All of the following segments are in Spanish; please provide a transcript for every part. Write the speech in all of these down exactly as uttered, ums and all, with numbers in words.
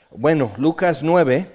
Bueno, Lucas nueve,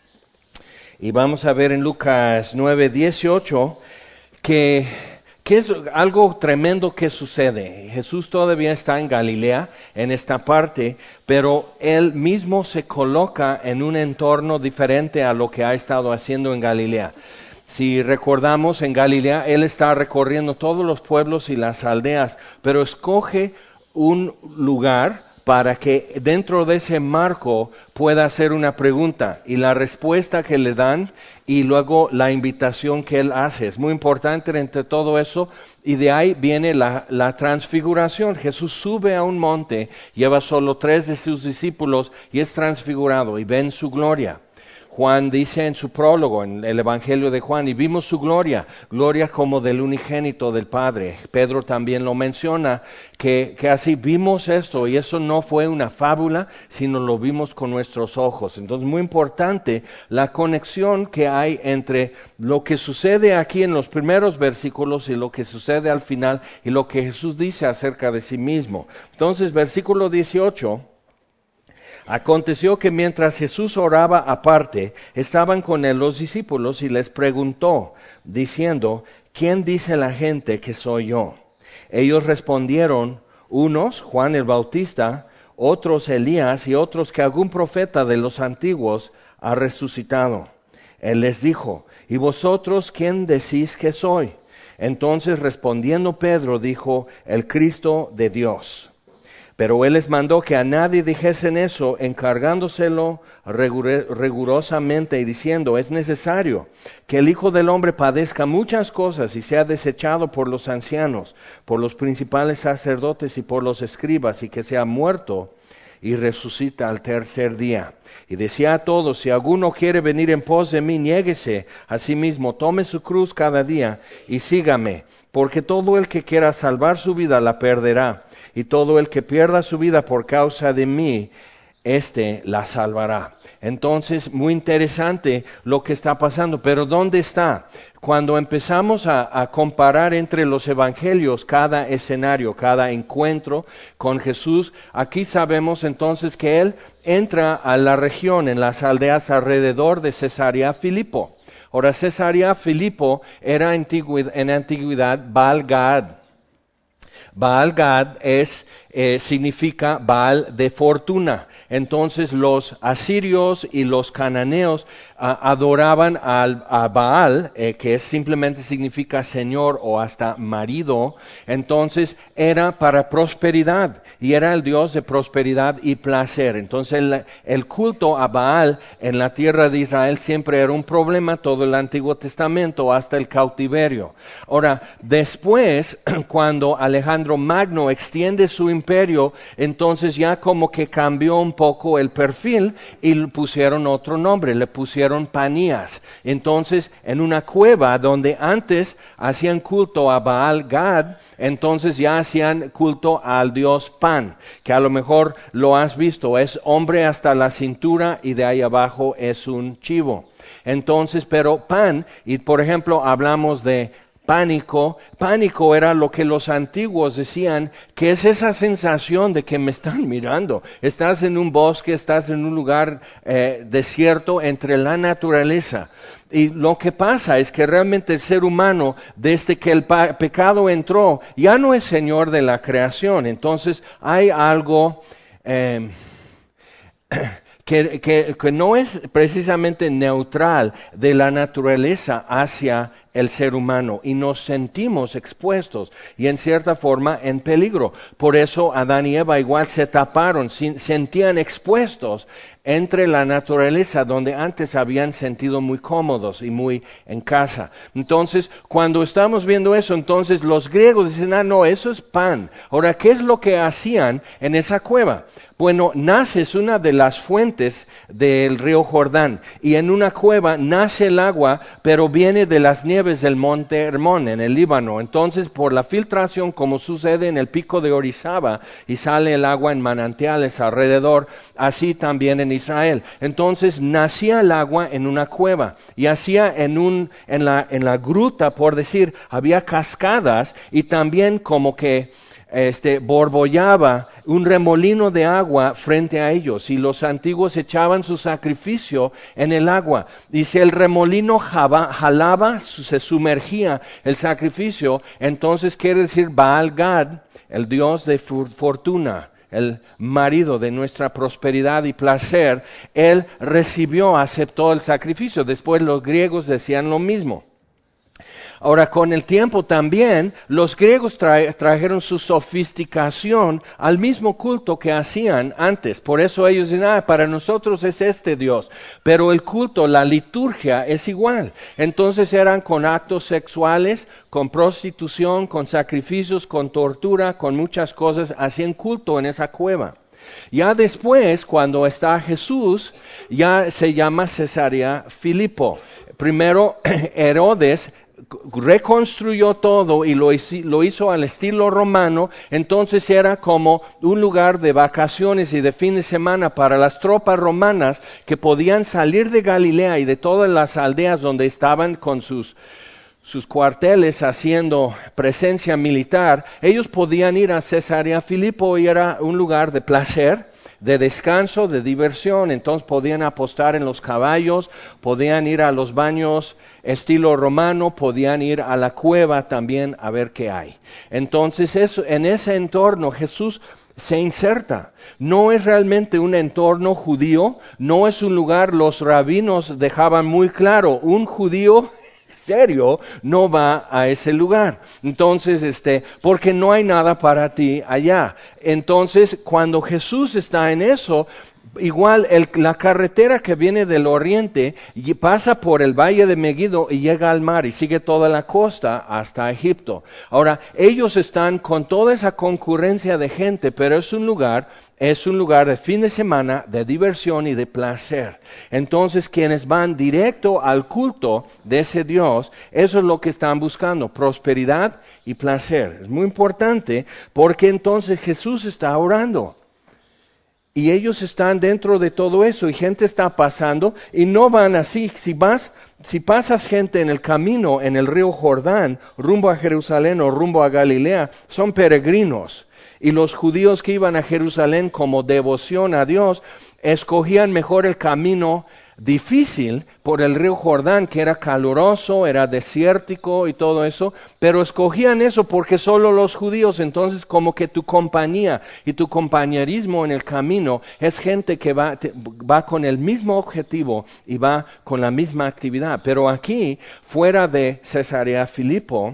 y vamos a ver en Lucas nueve, dieciocho, que, que es algo tremendo que sucede. Jesús todavía está en Galilea, en esta parte, pero Él mismo se coloca en un entorno diferente a lo que ha estado haciendo en Galilea. Si recordamos, en Galilea Él está recorriendo todos los pueblos y las aldeas, pero escoge un lugar para que dentro de ese marco pueda hacer una pregunta y la respuesta que le dan y luego la invitación que Él hace. Es muy importante entre todo eso y de ahí viene la, la transfiguración. Jesús sube a un monte, lleva solo tres de sus discípulos y es transfigurado y ven su gloria. Juan dice en su prólogo, en el Evangelio de Juan, y vimos su gloria, gloria como del unigénito del Padre. Pedro también lo menciona, que, que así vimos esto, y eso no fue una fábula, sino lo vimos con nuestros ojos. Entonces, muy importante la conexión que hay entre lo que sucede aquí en los primeros versículos y lo que sucede al final, y lo que Jesús dice acerca de sí mismo. Entonces, versículo dieciocho... Aconteció que mientras Jesús oraba aparte, estaban con él los discípulos y les preguntó, diciendo, ¿quién dice la gente que soy yo? Ellos respondieron, unos, Juan el Bautista, otros Elías y otros que algún profeta de los antiguos ha resucitado. Él les dijo, ¿y vosotros quién decís que soy? Entonces respondiendo Pedro dijo, el Cristo de Dios. Pero él les mandó que a nadie dijesen eso, encargándoselo rigurosamente y diciendo, es necesario que el Hijo del Hombre padezca muchas cosas y sea desechado por los ancianos, por los principales sacerdotes y por los escribas, y que sea muerto y resucita al tercer día. Y decía a todos, si alguno quiere venir en pos de mí, niéguese a sí mismo, tome su cruz cada día y sígame, porque todo el que quiera salvar su vida la perderá. Y todo el que pierda su vida por causa de mí, éste la salvará. Entonces, muy interesante lo que está pasando. Pero ¿dónde está? Cuando empezamos a, a comparar entre los evangelios cada escenario, cada encuentro con Jesús, aquí sabemos entonces que Él entra a la región, en las aldeas alrededor de Cesarea Filipo. Ahora, Cesarea Filipo era antigüedad, en antigüedad Baal-Gad. Baal-Gad es, eh, significa Baal de fortuna. Entonces los asirios y los cananeos a, adoraban al, a Baal, eh, que es, simplemente significa señor o hasta marido. Entonces era para prosperidad y era el Dios de prosperidad y placer. Entonces el, el culto a Baal en la tierra de Israel siempre era un problema, todo el Antiguo Testamento hasta el cautiverio. Ahora, después, cuando Alejandro Magno extiende su imperio, entonces ya como que cambió un poco el perfil y le pusieron otro nombre, le pusieron Panías. Entonces, en una cueva donde antes hacían culto a Baal-Gad, entonces ya hacían culto al dios Pan, que a lo mejor lo has visto, es hombre hasta la cintura y de ahí abajo es un chivo. Entonces, pero Pan, y por ejemplo hablamos de pánico, pánico era lo que los antiguos decían, que es esa sensación de que me están mirando. Estás en un bosque, estás en un lugar eh, desierto entre la naturaleza. Y lo que pasa es que realmente el ser humano, desde que el pa- pecado entró, ya no es señor de la creación. Entonces hay algo eh, que, que, que no es precisamente neutral de la naturaleza hacia el ser humano y nos sentimos expuestos y en cierta forma en peligro. Por eso Adán y Eva igual se taparon, sentían expuestos entre la naturaleza donde antes habían sentido muy cómodos y muy en casa. Entonces, cuando estamos viendo eso, entonces los griegos dicen, ah, no, eso es Pan. Ahora, ¿qué es lo que hacían en esa cueva? Bueno, nace, es una de las fuentes del río Jordán, y en una cueva nace el agua, pero viene de las nieves del monte Hermón, en el Líbano. Entonces, por la filtración, como sucede en el pico de Orizaba, y sale el agua en manantiales alrededor, así también en Israel. Entonces, nacía el agua en una cueva, y hacía en un, en la, en la gruta, por decir, había cascadas, y también como que este, borbollaba un remolino de agua frente a ellos y los antiguos echaban su sacrificio en el agua. Y si el remolino jaba, jalaba, se sumergía el sacrificio, entonces quiere decir Baal Gad, el dios de fortuna, el marido de nuestra prosperidad y placer, él recibió, aceptó el sacrificio. Después los griegos decían lo mismo. Ahora, con el tiempo también, los griegos tra- trajeron su sofisticación al mismo culto que hacían antes. Por eso ellos dicen, ah, para nosotros es este Dios. Pero el culto, la liturgia es igual. Entonces eran con actos sexuales, con prostitución, con sacrificios, con tortura, con muchas cosas. Hacían culto en esa cueva. Ya después, cuando está Jesús, ya se llama Cesarea Filipo. Primero, Herodes reconstruyó todo y lo hizo, lo hizo al estilo romano. Entonces era como un lugar de vacaciones y de fin de semana para las tropas romanas que podían salir de Galilea y de todas las aldeas donde estaban con sus, sus cuarteles haciendo presencia militar. Ellos podían ir a Cesarea Filipo y era un lugar de placer, de descanso, de diversión. Entonces podían apostar en los caballos, podían ir a los baños estilo romano, podían ir a la cueva también a ver qué hay. Entonces eso, en ese entorno Jesús se inserta. No es realmente un entorno judío, no es un lugar, los rabinos dejaban muy claro, un judío serio no va a ese lugar. Entonces, este, porque no hay nada para ti allá. Entonces, cuando Jesús está en eso, igual el, la carretera que viene del oriente y pasa por el valle de Megiddo y llega al mar y sigue toda la costa hasta Egipto. Ahora, ellos están con toda esa concurrencia de gente, pero es un lugar, es un lugar de fin de semana, de diversión y de placer. Entonces, quienes van directo al culto de ese Dios, eso es lo que están buscando, prosperidad y placer. Es muy importante porque entonces Jesús está orando. Y ellos están dentro de todo eso y gente está pasando y no van así. Si vas, si pasas gente en el camino, en el río Jordán, rumbo a Jerusalén o rumbo a Galilea, son peregrinos. Y los judíos que iban a Jerusalén como devoción a Dios, escogían mejor el camino difícil por el río Jordán, que era caluroso, era desértico y todo eso, pero escogían eso porque solo los judíos. Entonces como que tu compañía y tu compañerismo en el camino es gente que va, te, va con el mismo objetivo y va con la misma actividad. Pero aquí, fuera de Cesarea Filipo,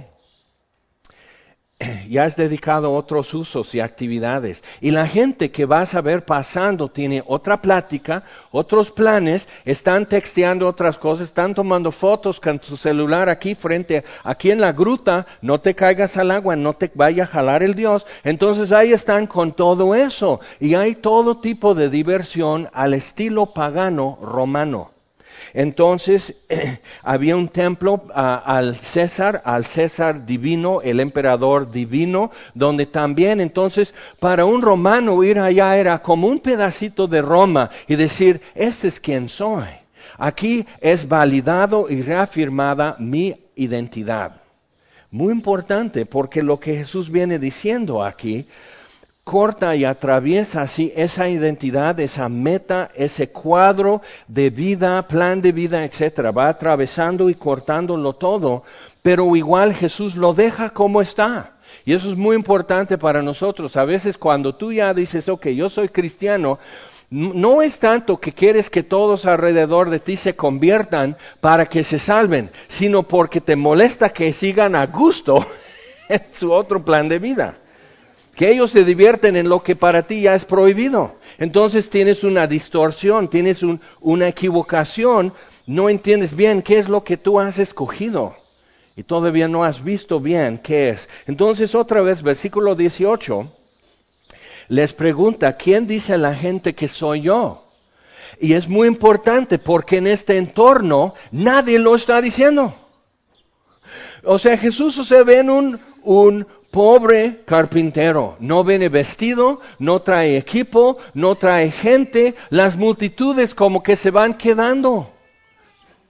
ya es dedicado a otros usos y actividades. Y la gente que vas a ver pasando tiene otra plática, otros planes, están texteando otras cosas, están tomando fotos con tu celular aquí frente, aquí en la gruta, no te caigas al agua, no te vaya a jalar el Dios. Entonces ahí están con todo eso. Y hay todo tipo de diversión al estilo pagano romano. Entonces, eh, había un templo uh, al César, al César divino, el emperador divino, donde también, entonces, para un romano ir allá era como un pedacito de Roma y decir, este es quien soy. Aquí es validado y reafirmada mi identidad. Muy importante, porque lo que Jesús viene diciendo aquí, corta y atraviesa así esa identidad, esa meta, ese cuadro de vida, plan de vida, etcétera. Va atravesando y cortándolo todo, pero igual Jesús lo deja como está. Y eso es muy importante para nosotros. A veces cuando tú ya dices, ok, yo soy cristiano, no es tanto que quieres que todos alrededor de ti se conviertan para que se salven, sino porque te molesta que sigan a gusto en su otro plan de vida. Que ellos se divierten en lo que para ti ya es prohibido. Entonces tienes una distorsión, tienes un, una equivocación, no entiendes bien qué es lo que tú has escogido. Y todavía no has visto bien qué es. Entonces otra vez, versículo dieciocho, les pregunta, ¿quién dice la gente que soy yo? Y es muy importante porque en este entorno nadie lo está diciendo. O sea, Jesús se ve en un, un pobre carpintero, no viene vestido, no trae equipo, no trae gente, las multitudes como que se van quedando.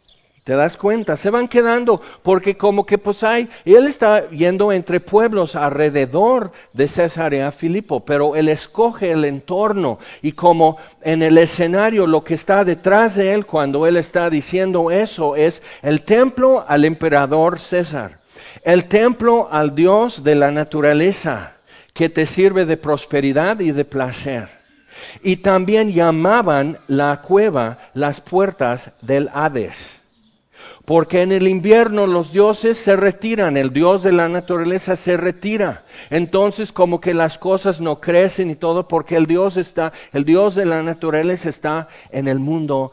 ¿Te das cuenta? Se van quedando porque como que pues hay, él está yendo entre pueblos alrededor de Cesarea Filipo, pero él escoge el entorno y como en el escenario lo que está detrás de él cuando él está diciendo eso es el templo al emperador César, el templo al Dios de la naturaleza que te sirve de prosperidad y de placer. Y también llamaban la cueva las puertas del Hades. Porque en el invierno los dioses se retiran, el Dios de la naturaleza se retira. Entonces como que las cosas no crecen y todo porque el Dios está, el Dios de la naturaleza está en el mundo,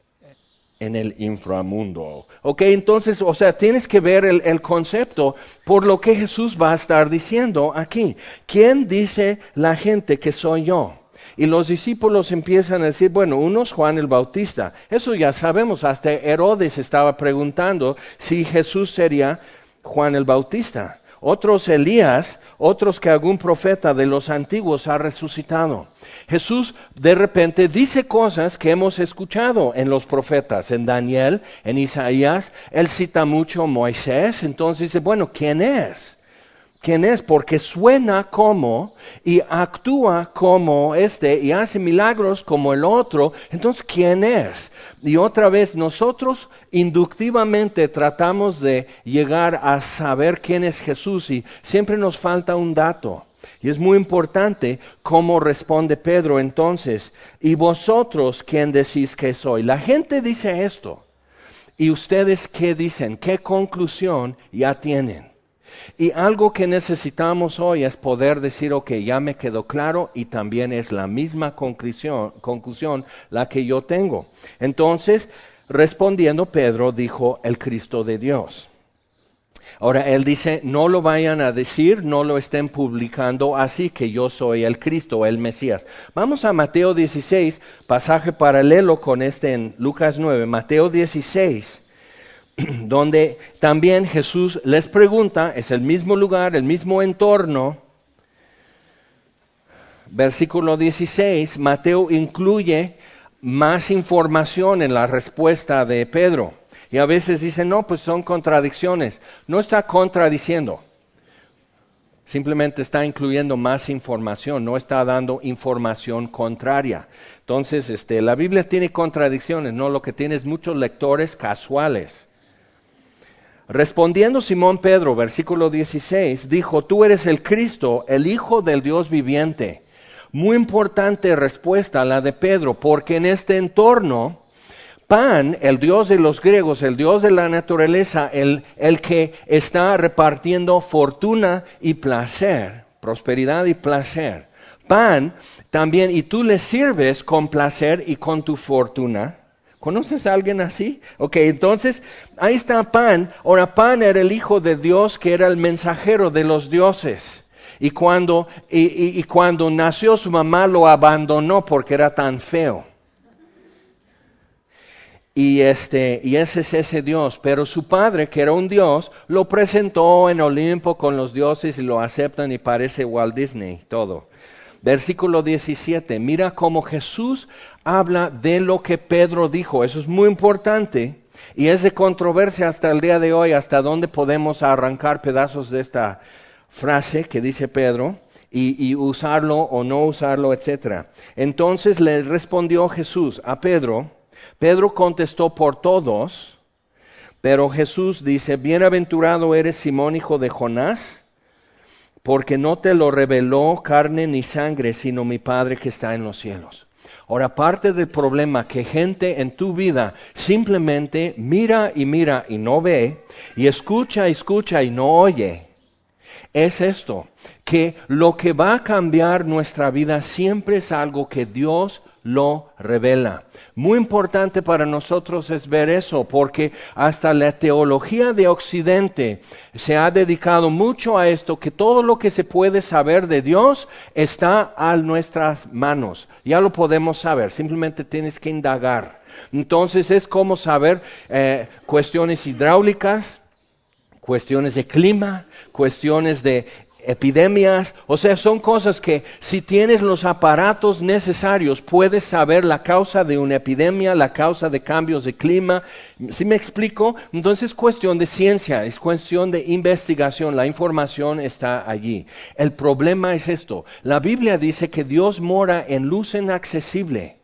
en el inframundo. Ok, entonces, o sea, tienes que ver el, el concepto por lo que Jesús va a estar diciendo aquí. ¿Quién dice la gente que soy yo? Y los discípulos empiezan a decir, bueno, uno es Juan el Bautista. Eso ya sabemos, hasta Herodes estaba preguntando si Jesús sería Juan el Bautista. Otros Elías, otros que algún profeta de los antiguos ha resucitado. Jesús de repente dice cosas que hemos escuchado en los profetas, en Daniel, en Isaías. Él cita mucho a Moisés, entonces dice, bueno, ¿quién es? ¿Quién es? Porque suena como y actúa como este y hace milagros como el otro. Entonces, ¿quién es? Y otra vez, nosotros inductivamente tratamos de llegar a saber quién es Jesús y siempre nos falta un dato. Y es muy importante cómo responde Pedro entonces. ¿Y vosotros quién decís que soy? La gente dice esto. ¿Y ustedes qué dicen? ¿Qué conclusión ya tienen? Y algo que necesitamos hoy es poder decir, ok, ya me quedó claro y también es la misma conclusión, conclusión la que yo tengo. Entonces, respondiendo Pedro dijo, el Cristo de Dios. Ahora, él dice, no lo vayan a decir, no lo estén publicando así que yo soy el Cristo, el Mesías. Vamos a Mateo dieciséis, pasaje paralelo con este en Lucas nueve, Mateo dieciséis. Donde también Jesús les pregunta, es el mismo lugar, el mismo entorno. Versículo dieciséis, Mateo incluye más información en la respuesta de Pedro. Y a veces dicen, no, pues son contradicciones. No está contradiciendo. Simplemente está incluyendo más información, no está dando información contraria. Entonces, este, la Biblia tiene contradicciones, no, lo que tiene es muchos lectores casuales. Respondiendo Simón Pedro, versículo dieciséis, dijo, tú eres el Cristo, el Hijo del Dios viviente. Muy importante respuesta la de Pedro, porque en este entorno, Pan, el Dios de los griegos, el Dios de la naturaleza, el, el que está repartiendo fortuna y placer, prosperidad y placer. Pan también, y tú le sirves con placer y con tu fortuna. ¿Conoces a alguien así? Ok, entonces, ahí está Pan. Ahora, Pan era el Hijo de Dios que era el mensajero de los dioses. Y cuando, y, y, y cuando nació su mamá lo abandonó porque era tan feo. Y, este, y ese es ese Dios. Pero su padre, que era un Dios, lo presentó en Olimpo con los dioses y lo aceptan y parece Walt Disney, todo. Versículo diecisiete, mira cómo Jesús habla de lo que Pedro dijo. Eso es muy importante y es de controversia hasta el día de hoy, hasta dónde podemos arrancar pedazos de esta frase que dice Pedro y, y usarlo o no usarlo, etcétera. Entonces le respondió Jesús a Pedro. Pedro contestó por todos, pero Jesús dice, bienaventurado eres Simón, hijo de Jonás, porque no te lo reveló carne ni sangre, sino mi Padre que está en los cielos. Ahora, parte del problema que gente en tu vida simplemente mira y mira y no ve, y escucha y escucha y no oye, es esto, que lo que va a cambiar nuestra vida siempre es algo que Dios lo revela. Muy importante para nosotros es ver eso, porque hasta la teología de Occidente se ha dedicado mucho a esto, que todo lo que se puede saber de Dios está a nuestras manos. Ya lo podemos saber, simplemente tienes que indagar. Entonces es como saber eh, cuestiones hidráulicas, cuestiones de clima, cuestiones de epidemias, o sea, son cosas que si tienes los aparatos necesarios, puedes saber la causa de una epidemia, la causa de cambios de clima. ¿Sí me explico? Entonces es cuestión de ciencia, es cuestión de investigación, la información está allí. El problema es esto, la Biblia dice que Dios mora en luz inaccesible.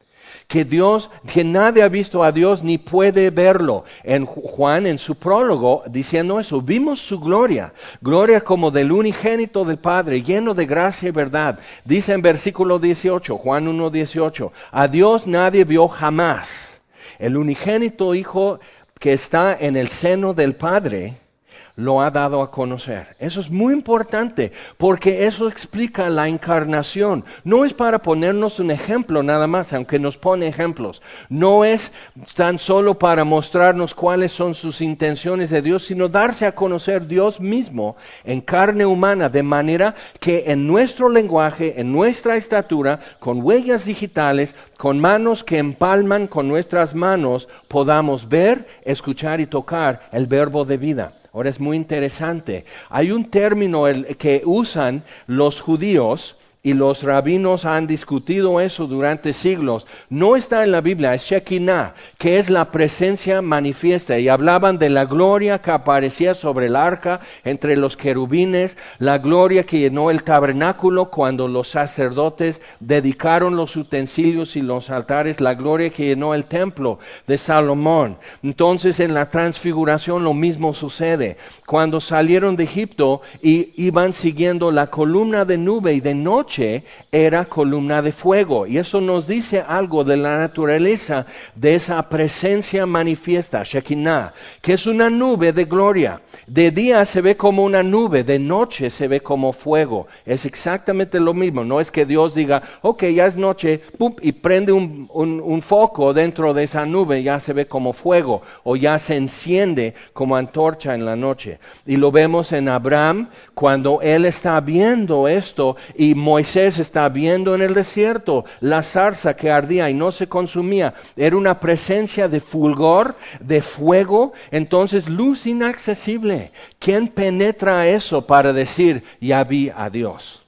Que Dios, que nadie ha visto a Dios ni puede verlo. En Juan, en su prólogo, diciendo eso, vimos su gloria, gloria como del unigénito del Padre, lleno de gracia y verdad. Dice en versículo dieciocho, Juan uno dieciocho, a Dios nadie vio jamás. El unigénito Hijo que está en el seno del Padre, lo ha dado a conocer. Eso es muy importante, porque eso explica la encarnación. No es para ponernos un ejemplo nada más, aunque nos pone ejemplos. No es tan solo para mostrarnos cuáles son sus intenciones de Dios, sino darse a conocer Dios mismo en carne humana, de manera que en nuestro lenguaje, en nuestra estatura, con huellas digitales, con manos que empalman con nuestras manos, podamos ver, escuchar y tocar el verbo de vida. Ahora es muy interesante. Hay un término que usan los judíos y los rabinos han discutido eso durante siglos. No está en la Biblia, es Shekinah, que es la presencia manifiesta. Y hablaban de la gloria que aparecía sobre el arca entre los querubines, la gloria que llenó el tabernáculo cuando los sacerdotes dedicaron los utensilios y los altares, la gloria que llenó el templo de Salomón. Entonces en la transfiguración lo mismo sucede. Cuando salieron de Egipto y iban siguiendo la columna de nube y de noche, era columna de fuego, y eso nos dice algo de la naturaleza de esa presencia manifiesta, Shekinah, que es una nube de gloria. De día se ve como una nube, de noche se ve como fuego. Es exactamente lo mismo. No es que Dios diga, ok, ya es noche, ¡pum!, y prende un, un, un foco dentro de esa nube, ya se ve como fuego, o ya se enciende como antorcha en la noche. Y lo vemos en Abraham, cuando él está viendo esto, y Moisés Moisés está viendo en el desierto la zarza que ardía y no se consumía. Era una presencia de fulgor, de fuego, entonces luz inaccesible. ¿Quién penetra eso para decir, ya vi a Dios,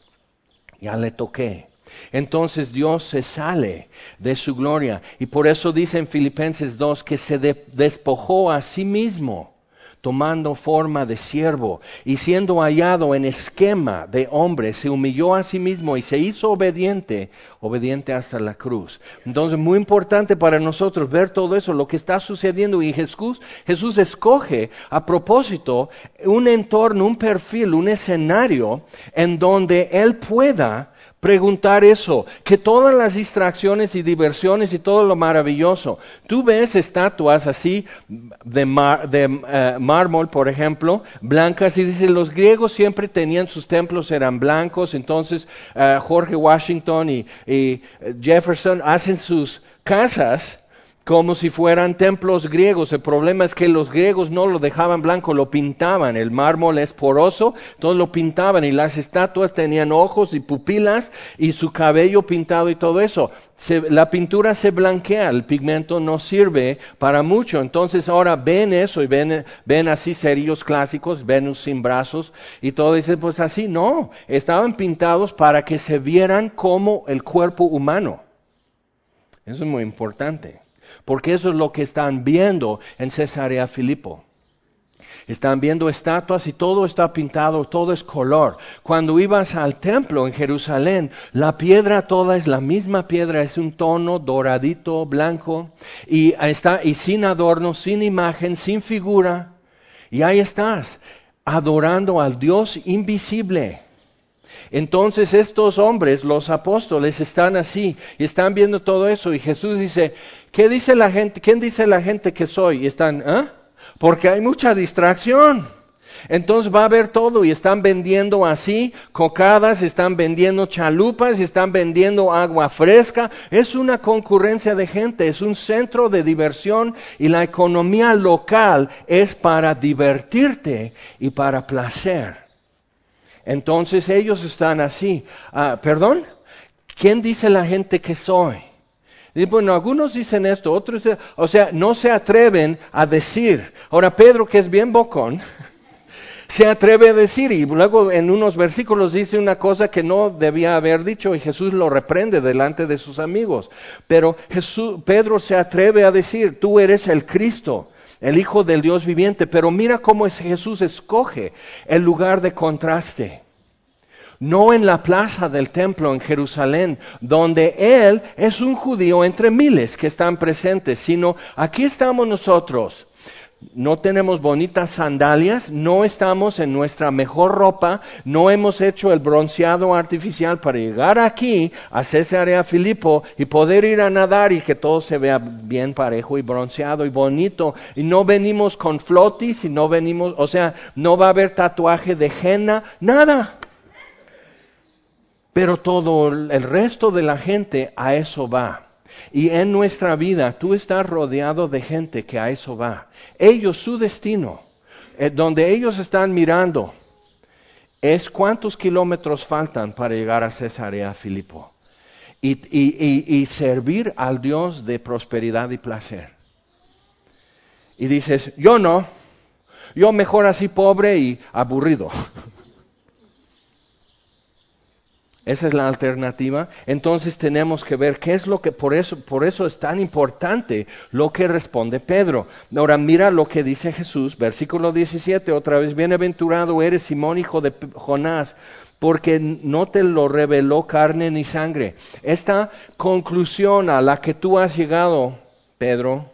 ya le toqué? Entonces Dios se sale de su gloria. Y por eso dice en Filipenses dos que se de- despojó a sí mismo, tomando forma de siervo, y siendo hallado en esquema de hombre, se humilló a sí mismo y se hizo obediente, obediente hasta la cruz. Entonces, muy importante para nosotros ver todo eso, lo que está sucediendo, y Jesús, Jesús escoge a propósito un entorno, un perfil, un escenario en donde Él pueda preguntar eso, que todas las distracciones y diversiones y todo lo maravilloso. Tú ves estatuas así de, mar, de uh, mármol, por ejemplo, blancas, y dice, los griegos siempre tenían sus templos, eran blancos, entonces uh, Jorge Washington y, y Jefferson hacen sus casas como si fueran templos griegos. El problema es que los griegos no lo dejaban blanco, lo pintaban. El mármol es poroso, entonces lo pintaban, y las estatuas tenían ojos y pupilas y su cabello pintado y todo eso. Se, la pintura se blanquea, el pigmento no sirve para mucho. Entonces ahora ven eso y ven, ven así cerillos clásicos, Venus sin brazos y todo. Dicen, pues así no, estaban pintados para que se vieran como el cuerpo humano. Eso es muy importante. Porque eso es lo que están viendo en Cesarea Filipo. Están viendo estatuas y todo está pintado, todo es color. Cuando ibas al templo en Jerusalén, la piedra toda es la misma piedra, es un tono doradito, blanco, y está y sin adorno, sin imagen, sin figura. Y ahí estás, adorando al Dios invisible. Entonces estos hombres, los apóstoles, están así y están viendo todo eso, y Jesús dice, ¿qué dice la gente? ¿Quién dice la gente que soy? Y están, ¿ah? Porque hay mucha distracción. Entonces va a haber todo, y están vendiendo así cocadas, están vendiendo chalupas, están vendiendo agua fresca. Es una concurrencia de gente, es un centro de diversión, y la economía local es para divertirte y para placer. Entonces ellos están así. Ah, ¿Perdón? ¿Quién dice la gente que soy? Y bueno, algunos dicen esto, otros, o sea, no se atreven a decir. Ahora Pedro, que es bien bocón, se atreve a decir, y luego en unos versículos dice una cosa que no debía haber dicho y Jesús lo reprende delante de sus amigos. Pero Jesús, Pedro se atreve a decir, tú eres el Cristo, el Hijo del Dios viviente. Pero mira cómo es Jesús escoge el lugar de contraste. No en la plaza del templo en Jerusalén, donde Él es un judío entre miles que están presentes, sino aquí estamos nosotros. No tenemos bonitas sandalias, no estamos en nuestra mejor ropa, no hemos hecho el bronceado artificial para llegar aquí a Cesarea Filipo y poder ir a nadar y que todo se vea bien parejo y bronceado y bonito. Y no venimos con flotis y no venimos, o sea, no va a haber tatuaje de henna, nada. Pero todo el resto de la gente a eso va. Y en nuestra vida tú estás rodeado de gente que a eso va. Ellos, su destino, eh, donde ellos están mirando, es cuántos kilómetros faltan para llegar a Cesarea Filipo. Y, y, y, y servir al Dios de prosperidad y placer. Y dices, yo no, yo mejor así pobre y aburrido. Esa es la alternativa. Entonces tenemos que ver qué es lo que, por eso, por eso es tan importante lo que responde Pedro. Ahora mira lo que dice Jesús, versículo diecisiete, otra vez, bienaventurado eres Simón, hijo de Jonás, porque no te lo reveló carne ni sangre. Esta conclusión a la que tú has llegado, Pedro,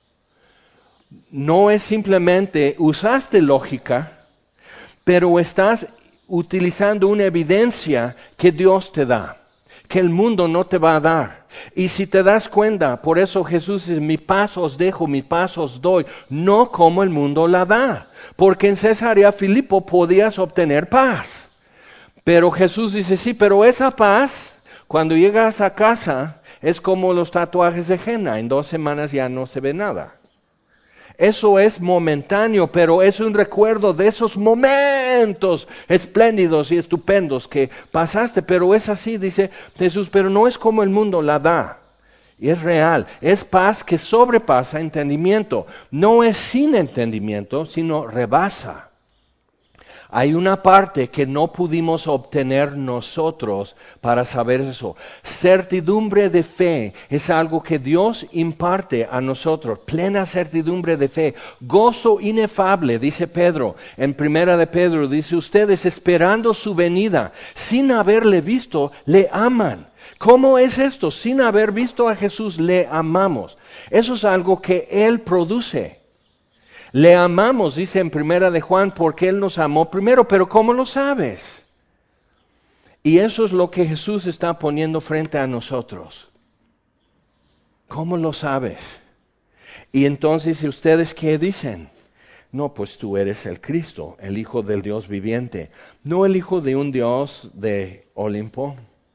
no es simplemente, usaste lógica, pero estás utilizando una evidencia que Dios te da, que el mundo no te va a dar. Y si te das cuenta, por eso Jesús dice, mi paz os dejo, mi paz os doy, no como el mundo la da. Porque en Cesarea Filipo podías obtener paz. Pero Jesús dice, sí, pero esa paz, cuando llegas a casa, es como los tatuajes de henna, en dos semanas ya no se ve nada. Eso es momentáneo, pero es un recuerdo de esos momentos espléndidos y estupendos que pasaste. Pero es así, dice Jesús, pero no es como el mundo la da. Y es real, es paz que sobrepasa entendimiento. No es sin entendimiento, sino rebasa. Hay una parte que no pudimos obtener nosotros para saber eso. Certidumbre de fe es algo que Dios imparte a nosotros. Plena certidumbre de fe. Gozo inefable, dice Pedro. En primera de Pedro dice, ustedes esperando su venida, sin haberle visto, le aman. ¿Cómo es esto? Sin haber visto a Jesús, le amamos. Eso es algo que Él produce. Le amamos, dice en primera de Juan, porque Él nos amó primero, pero ¿cómo lo sabes? Y eso es lo que Jesús está poniendo frente a nosotros. ¿Cómo lo sabes? Y entonces, ¿y ustedes qué dicen? No, pues tú eres el Cristo, el Hijo del Dios viviente, no el Hijo de un Dios de Olimpo,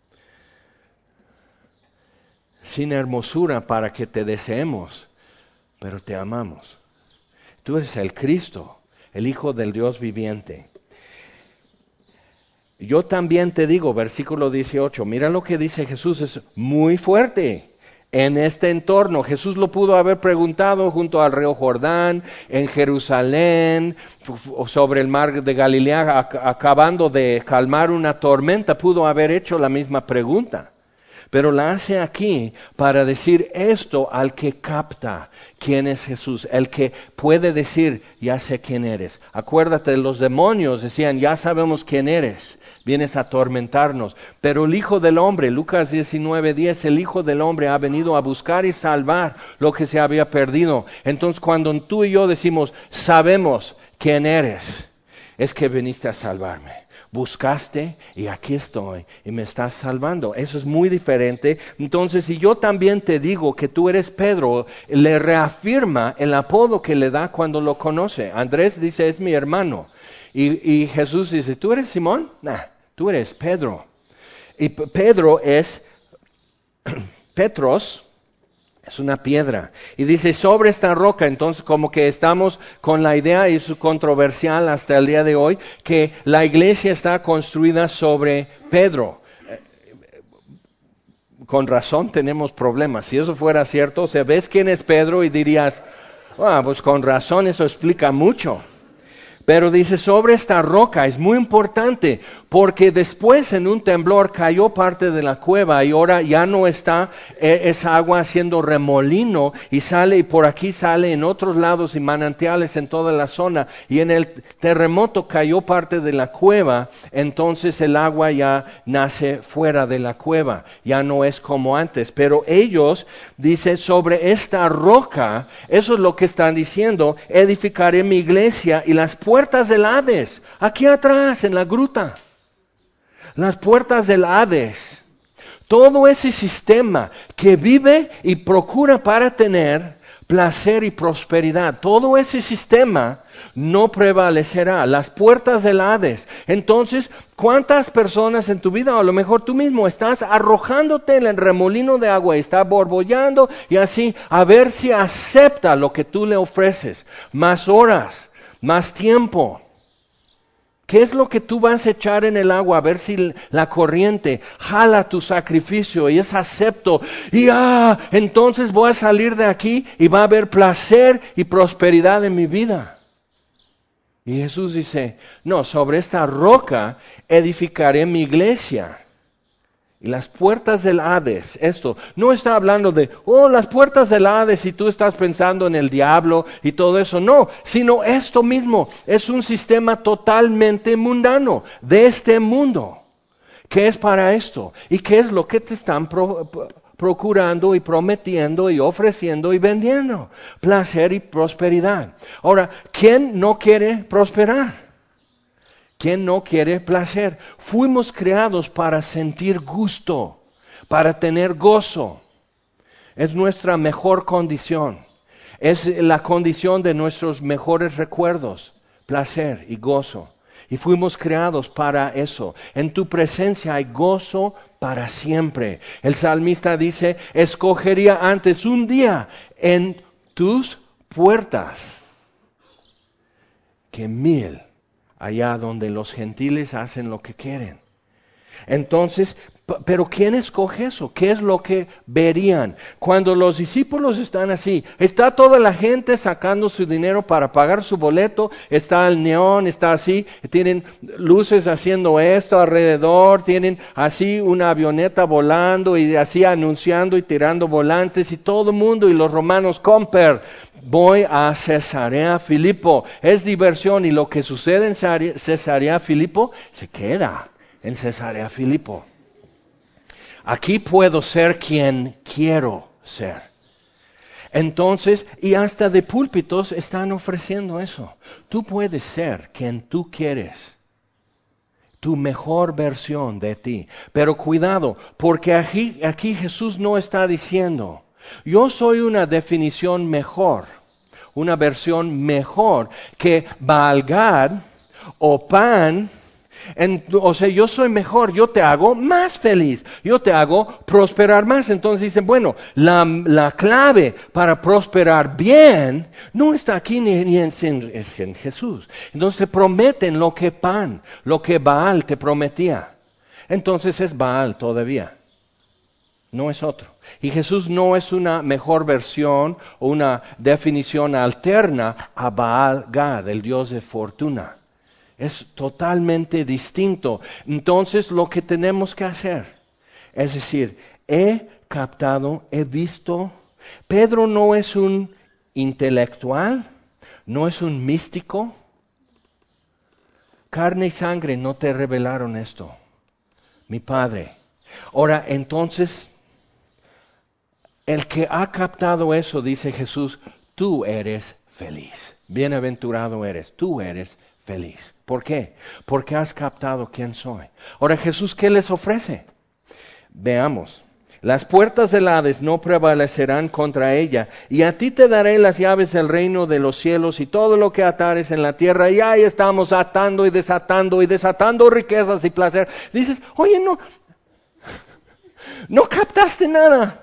sin hermosura para que te deseemos, pero te amamos. Tú eres el Cristo, el Hijo del Dios viviente. Yo también te digo, versículo dieciocho, mira lo que dice Jesús, es muy fuerte en este entorno. Jesús lo pudo haber preguntado junto al río Jordán, en Jerusalén, sobre el mar de Galilea, acabando de calmar una tormenta, pudo haber hecho la misma pregunta. Pero la hace aquí para decir esto al que capta quién es Jesús, el que puede decir, ya sé quién eres. Acuérdate, los demonios decían, ya sabemos quién eres, vienes a atormentarnos. Pero el Hijo del Hombre, Lucas diecinueve diez, el Hijo del Hombre ha venido a buscar y salvar lo que se había perdido. Entonces cuando tú y yo decimos, sabemos quién eres, es que viniste a salvarme. Buscaste y aquí estoy y me estás salvando. Eso es muy diferente. Entonces, si yo también te digo que tú eres Pedro, le reafirma el apodo que le da cuando lo conoce. Andrés dice, es mi hermano. Y, y Jesús dice, ¿tú eres Simón? Nah, tú eres Pedro. Y P- Pedro es Petros. Es una piedra. Y dice, sobre esta roca, entonces como que estamos con la idea, y es controversial hasta el día de hoy, que la iglesia está construida sobre Pedro. Con razón tenemos problemas. Si eso fuera cierto, o sea, ves quién es Pedro y dirías, ah, pues con razón eso explica mucho. Pero dice, sobre esta roca, es muy importante, porque después en un temblor cayó parte de la cueva y ahora ya no está eh, esa agua haciendo remolino y sale y por aquí sale en otros lados y manantiales en toda la zona. Y en el terremoto cayó parte de la cueva, entonces el agua ya nace fuera de la cueva, ya no es como antes. Pero ellos, dice, sobre esta roca, eso es lo que están diciendo, edificaré mi iglesia y las puertas del Hades, aquí atrás en la gruta, las puertas del Hades, todo ese sistema que vive y procura para tener placer y prosperidad, todo ese sistema no prevalecerá, las puertas del Hades. Entonces, ¿cuántas personas en tu vida, o a lo mejor tú mismo, estás arrojándote en el remolino de agua y está borbollando y así, a ver si acepta lo que tú le ofreces, más horas, más tiempo? ¿Qué es lo que tú vas a echar en el agua? A ver si la corriente jala tu sacrificio y es acepto. Y ah, entonces voy a salir de aquí y va a haber placer y prosperidad en mi vida. Y Jesús dice, no, sobre esta roca edificaré mi iglesia. Y las puertas del Hades, esto, no está hablando de, oh, las puertas del Hades y tú estás pensando en el diablo y todo eso, no, sino esto mismo, es un sistema totalmente mundano, de este mundo. ¿Qué es para esto? ¿Y qué es lo que te están pro, procurando y prometiendo y ofreciendo y vendiendo? Placer y prosperidad. Ahora, ¿quién no quiere prosperar? ¿Quién no quiere placer? Fuimos creados para sentir gusto, para tener gozo. Es nuestra mejor condición. Es la condición de nuestros mejores recuerdos, placer y gozo. Y fuimos creados para eso. En tu presencia hay gozo para siempre. El salmista dice, escogería antes un día en tus puertas que mil allá donde los gentiles hacen lo que quieren. Entonces, pero ¿quién escoge eso? ¿Qué es lo que verían? Cuando los discípulos están así, está toda la gente sacando su dinero para pagar su boleto, está el neón, está así, tienen luces haciendo esto alrededor, tienen así una avioneta volando y así anunciando y tirando volantes y todo el mundo y los romanos, comper, voy a Cesarea Filipo, es diversión y lo que sucede en Cesarea Filipo se queda en Cesarea Filipo. Aquí puedo ser quien quiero ser. Entonces, y hasta de púlpitos están ofreciendo eso. Tú puedes ser quien tú quieres. Tu mejor versión de ti. Pero cuidado, porque aquí, aquí Jesús no está diciendo, yo soy una definición mejor, una versión mejor que Baal-Gad o Pan. En, o sea, yo soy mejor, yo te hago más feliz, yo te hago prosperar más. Entonces dicen, bueno, la, la clave para prosperar bien no está aquí ni, ni en, es en Jesús. Entonces te prometen lo que Pan, lo que Baal te prometía. Entonces es Baal todavía, no es otro. Y Jesús no es una mejor versión o una definición alterna a Baal-Gad, el dios de fortuna. Es totalmente distinto. Entonces lo que tenemos que hacer, es decir, he captado, he visto. Pedro no es un intelectual, no es un místico. Carne y sangre no te revelaron esto, mi Padre. Ahora, entonces, el que ha captado eso, dice Jesús, tú eres feliz. Bienaventurado eres, tú eres feliz. ¿Por qué? Porque has captado quién soy. Ahora, Jesús, ¿qué les ofrece? Veamos. Las puertas del Hades no prevalecerán contra ella, y a ti te daré las llaves del reino de los cielos, y todo lo que atares en la tierra, y ahí estamos atando y desatando y desatando riquezas y placer. Dices, oye, no, no captaste nada.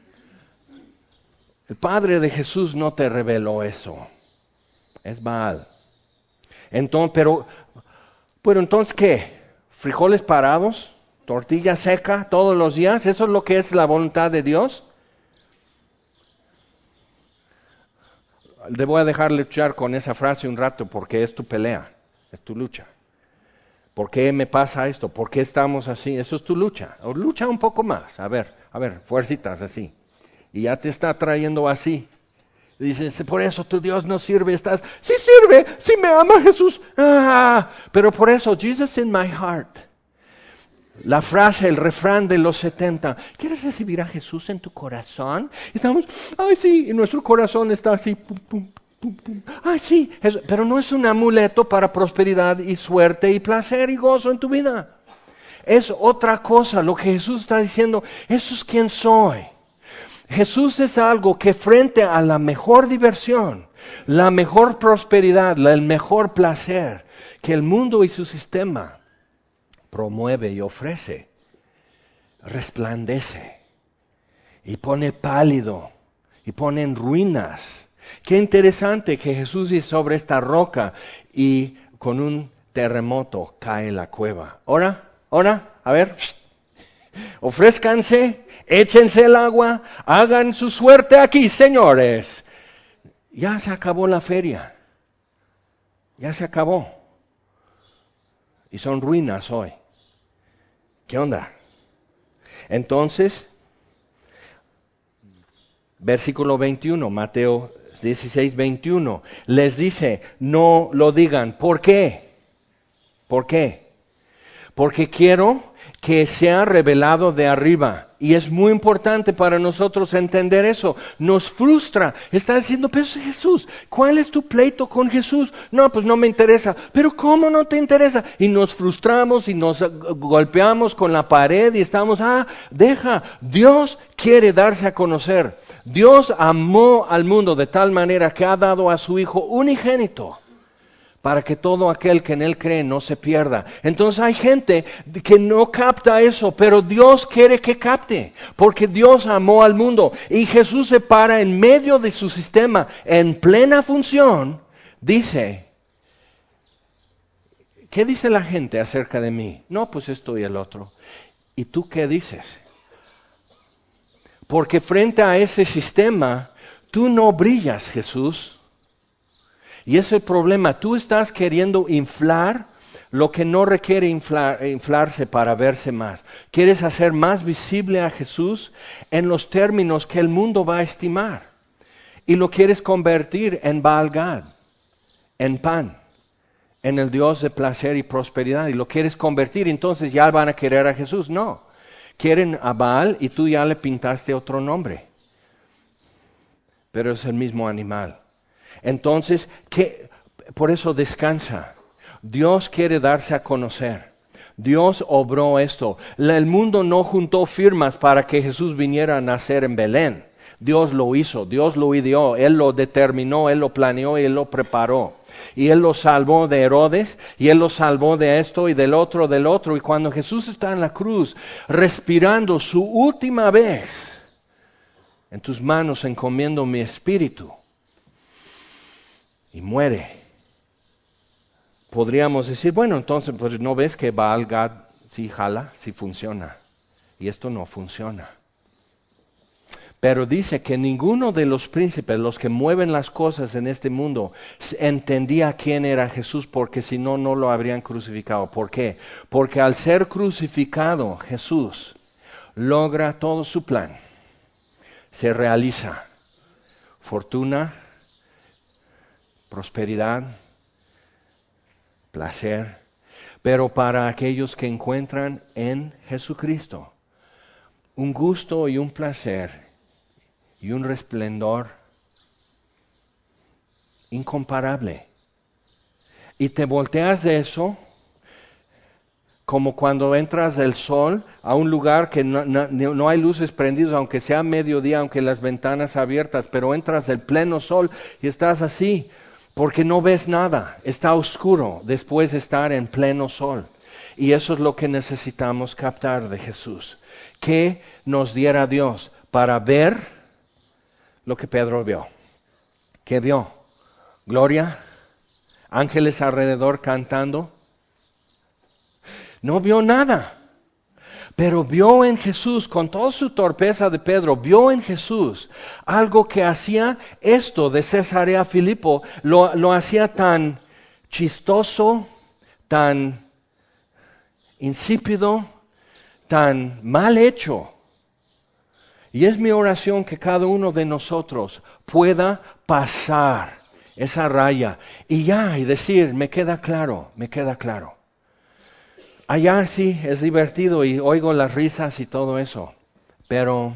El Padre de Jesús no te reveló eso. Es Baal. Entonces, pero, pero entonces, ¿qué? ¿Frijoles parados? ¿Tortilla seca todos los días? ¿Eso es lo que es la voluntad de Dios? te voy a dejar luchar con esa frase un rato porque es tu pelea, es tu lucha. ¿Por qué me pasa esto? ¿Por qué estamos así? Eso es tu lucha. O lucha un poco más. A ver, a ver, fuercitas así. Y ya te está trayendo así. Dices, por eso tu Dios no sirve. Estás, sí sirve, sí me ama Jesús. Ah, pero por eso, Jesus in my heart. La frase, el refrán de los setenta. ¿Quieres recibir a Jesús en tu corazón? Y estamos, ay sí, y nuestro corazón está así, pum, pum, pum, pum. Ay sí, es, pero no es un amuleto para prosperidad y suerte y placer y gozo en tu vida. Es otra cosa, lo que Jesús está diciendo, eso es quien soy. Jesús es algo que frente a la mejor diversión, la mejor prosperidad, el mejor placer que el mundo y su sistema promueve y ofrece, resplandece y pone pálido y pone en ruinas. Qué interesante que Jesús hizo sobre esta roca y con un terremoto cae la cueva. Ahora, ahora, a ver, ofrézcanse, échense el agua, hagan su suerte aquí, señores. Ya se acabó la feria, ya se acabó. Y son ruinas hoy. ¿Qué onda? Entonces, versículo veintiuno, Mateo dieciséis, veintiuno, les dice, no lo digan. ¿Por qué? ¿Por qué? Porque quiero que sea revelado de arriba. Y es muy importante para nosotros entender eso. Nos frustra. Está diciendo, pero Jesús, ¿cuál es tu pleito con Jesús? No, pues no me interesa. Pero ¿cómo no te interesa? Y nos frustramos y nos golpeamos con la pared y estamos, ah, deja. Dios quiere darse a conocer. Dios amó al mundo de tal manera que ha dado a su Hijo unigénito, para que todo aquel que en Él cree no se pierda. Entonces hay gente que no capta eso, pero Dios quiere que capte, porque Dios amó al mundo. Y Jesús se para en medio de su sistema, en plena función, dice, ¿qué dice la gente acerca de mí? No, pues esto y el otro. ¿Y tú qué dices? Porque frente a ese sistema, tú no brillas, Jesús. Y ese es el problema, tú estás queriendo inflar lo que no requiere inflar, inflarse para verse más. Quieres hacer más visible a Jesús en los términos que el mundo va a estimar. Y lo quieres convertir en Baal Gad, en pan, en el Dios de placer y prosperidad. Y lo quieres convertir, entonces ya van a querer a Jesús. No, quieren a Baal y tú ya le pintaste otro nombre. Pero es el mismo animal. Entonces, ¿qué? Por eso descansa. Dios quiere darse a conocer. Dios obró esto. El mundo no juntó firmas para que Jesús viniera a nacer en Belén. Dios lo hizo, Dios lo ideó, Él lo determinó, Él lo planeó y Él lo preparó. Y Él lo salvó de Herodes, y Él lo salvó de esto y del otro, del otro. Y cuando Jesús está en la cruz, respirando su última vez, en tus manos encomiendo mi espíritu, y muere. Podríamos decir, bueno, entonces, pues no ves que Baal Gad sí jala, sí funciona. Y esto no funciona. Pero dice que ninguno de los príncipes, los que mueven las cosas en este mundo, entendía quién era Jesús, porque si no, no lo habrían crucificado. ¿Por qué? Porque al ser crucificado, Jesús logra todo su plan. Se realiza fortuna, prosperidad, placer, pero para aquellos que encuentran en Jesucristo un gusto y un placer y un resplendor incomparable. Y te volteas de eso como cuando entras del sol a un lugar que no, no, no hay luces prendidas, aunque sea mediodía, aunque las ventanas abiertas, pero entras del pleno sol y estás así, porque no ves nada, está oscuro después de estar en pleno sol. Y eso es lo que necesitamos captar de Jesús. ¿Qué nos diera Dios para ver lo que Pedro vio? ¿Qué vio? Gloria, ángeles alrededor cantando. No vio nada. Pero vio en Jesús, con toda su torpeza de Pedro, vio en Jesús algo que hacía esto de Cesarea Filipo, lo, lo hacía tan chistoso, tan insípido, tan mal hecho. Y es mi oración que cada uno de nosotros pueda pasar esa raya y ya, y decir, me queda claro, me queda claro. Allá sí es divertido y oigo las risas y todo eso, pero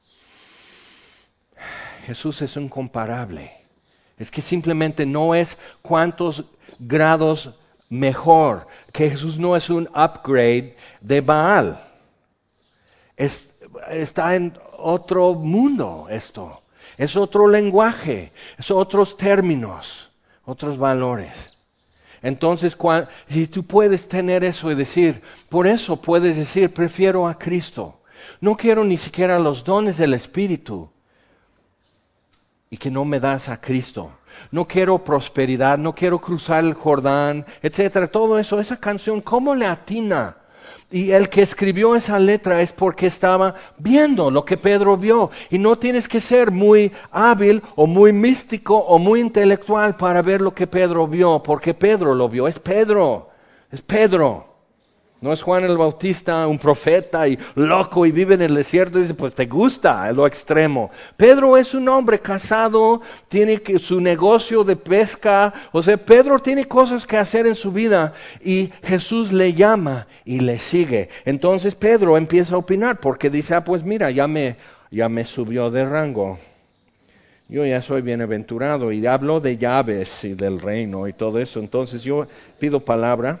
Jesús es incomparable. Es que simplemente no es cuántos grados mejor, que Jesús no es un upgrade de Baal. Es, está en otro mundo esto, es otro lenguaje, es otros términos, otros valores. Entonces, si tú puedes tener eso y decir, por eso puedes decir, prefiero a Cristo. No quiero ni siquiera los dones del Espíritu y que no me das a Cristo. No quiero prosperidad, no quiero cruzar el Jordán, etcétera. Todo eso, esa canción, ¿cómo le atina? Y el que escribió esa letra es porque estaba viendo lo que Pedro vio. Y no tienes que ser muy hábil o muy místico o muy intelectual para ver lo que Pedro vio, porque Pedro lo vio. Es Pedro, es Pedro. No es Juan el Bautista, un profeta y loco y vive en el desierto y dice, pues te gusta lo extremo. Pedro es un hombre casado, tiene que, su negocio de pesca, o sea, Pedro tiene cosas que hacer en su vida y Jesús le llama y le sigue. Entonces Pedro empieza a opinar porque dice, ah, pues mira, ya me, ya me subió de rango. Yo ya soy bienaventurado y hablo de llaves y del reino y todo eso. Entonces yo pido palabra.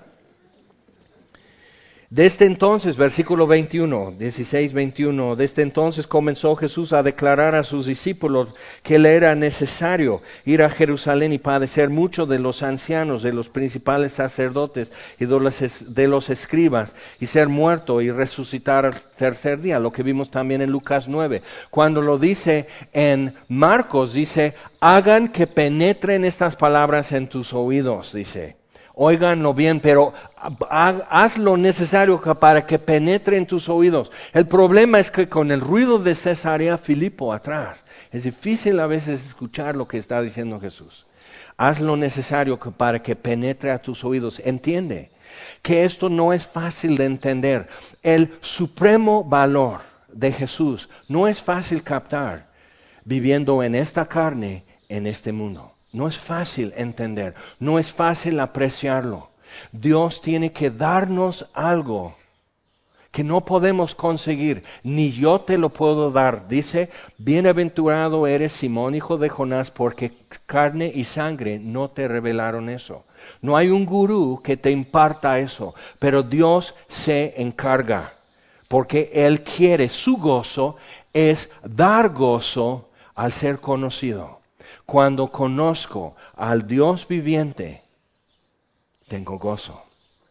Desde entonces, versículo veintiuno, dieciséis, veintiuno, desde entonces comenzó Jesús a declarar a sus discípulos que le era necesario ir a Jerusalén y padecer mucho de los ancianos, de los principales sacerdotes y de los, de los escribas, y ser muerto y resucitar al tercer día, lo que vimos también en Lucas nueve. Cuando lo dice en Marcos, dice, hagan que penetren estas palabras en tus oídos, dice. Óiganlo bien, pero haz lo necesario para que penetre en tus oídos. El problema es que con el ruido de Cesarea Filipo atrás, es difícil a veces escuchar lo que está diciendo Jesús. Haz lo necesario para que penetre a tus oídos. Entiende que esto no es fácil de entender. El supremo valor de Jesús no es fácil captar viviendo en esta carne, en este mundo. No es fácil entender, no es fácil apreciarlo. Dios tiene que darnos algo que no podemos conseguir, ni yo te lo puedo dar. Dice, bienaventurado eres Simón, hijo de Jonás, porque carne y sangre no te revelaron eso. No hay un gurú que te imparta eso, pero Dios se encarga, porque Él quiere, su gozo es dar gozo al ser conocido. Cuando conozco al Dios viviente, tengo gozo.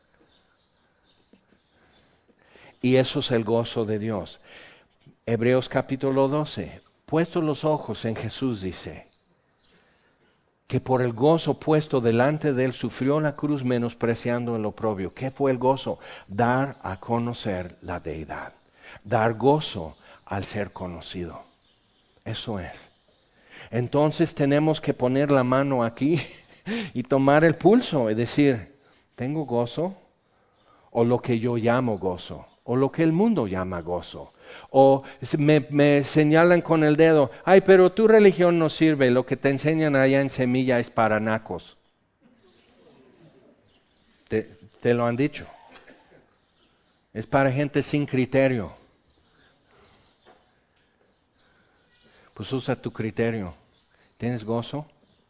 Y eso es el gozo de Dios. Hebreos capítulo doce, puestos los ojos en Jesús, dice, que por el gozo puesto delante de Él sufrió la cruz menospreciando el oprobio. ¿Qué fue el gozo? Dar a conocer la deidad. Dar gozo al ser conocido. Eso es. Entonces tenemos que poner la mano aquí y tomar el pulso y decir, ¿tengo gozo? O lo que yo llamo gozo, o lo que el mundo llama gozo. O me, me señalan con el dedo, ay, pero tu religión no sirve, lo que te enseñan allá en Semilla es para nacos. Te, te lo han dicho. Es para gente sin criterio. Pues usa tu criterio. ¿Tienes gozo?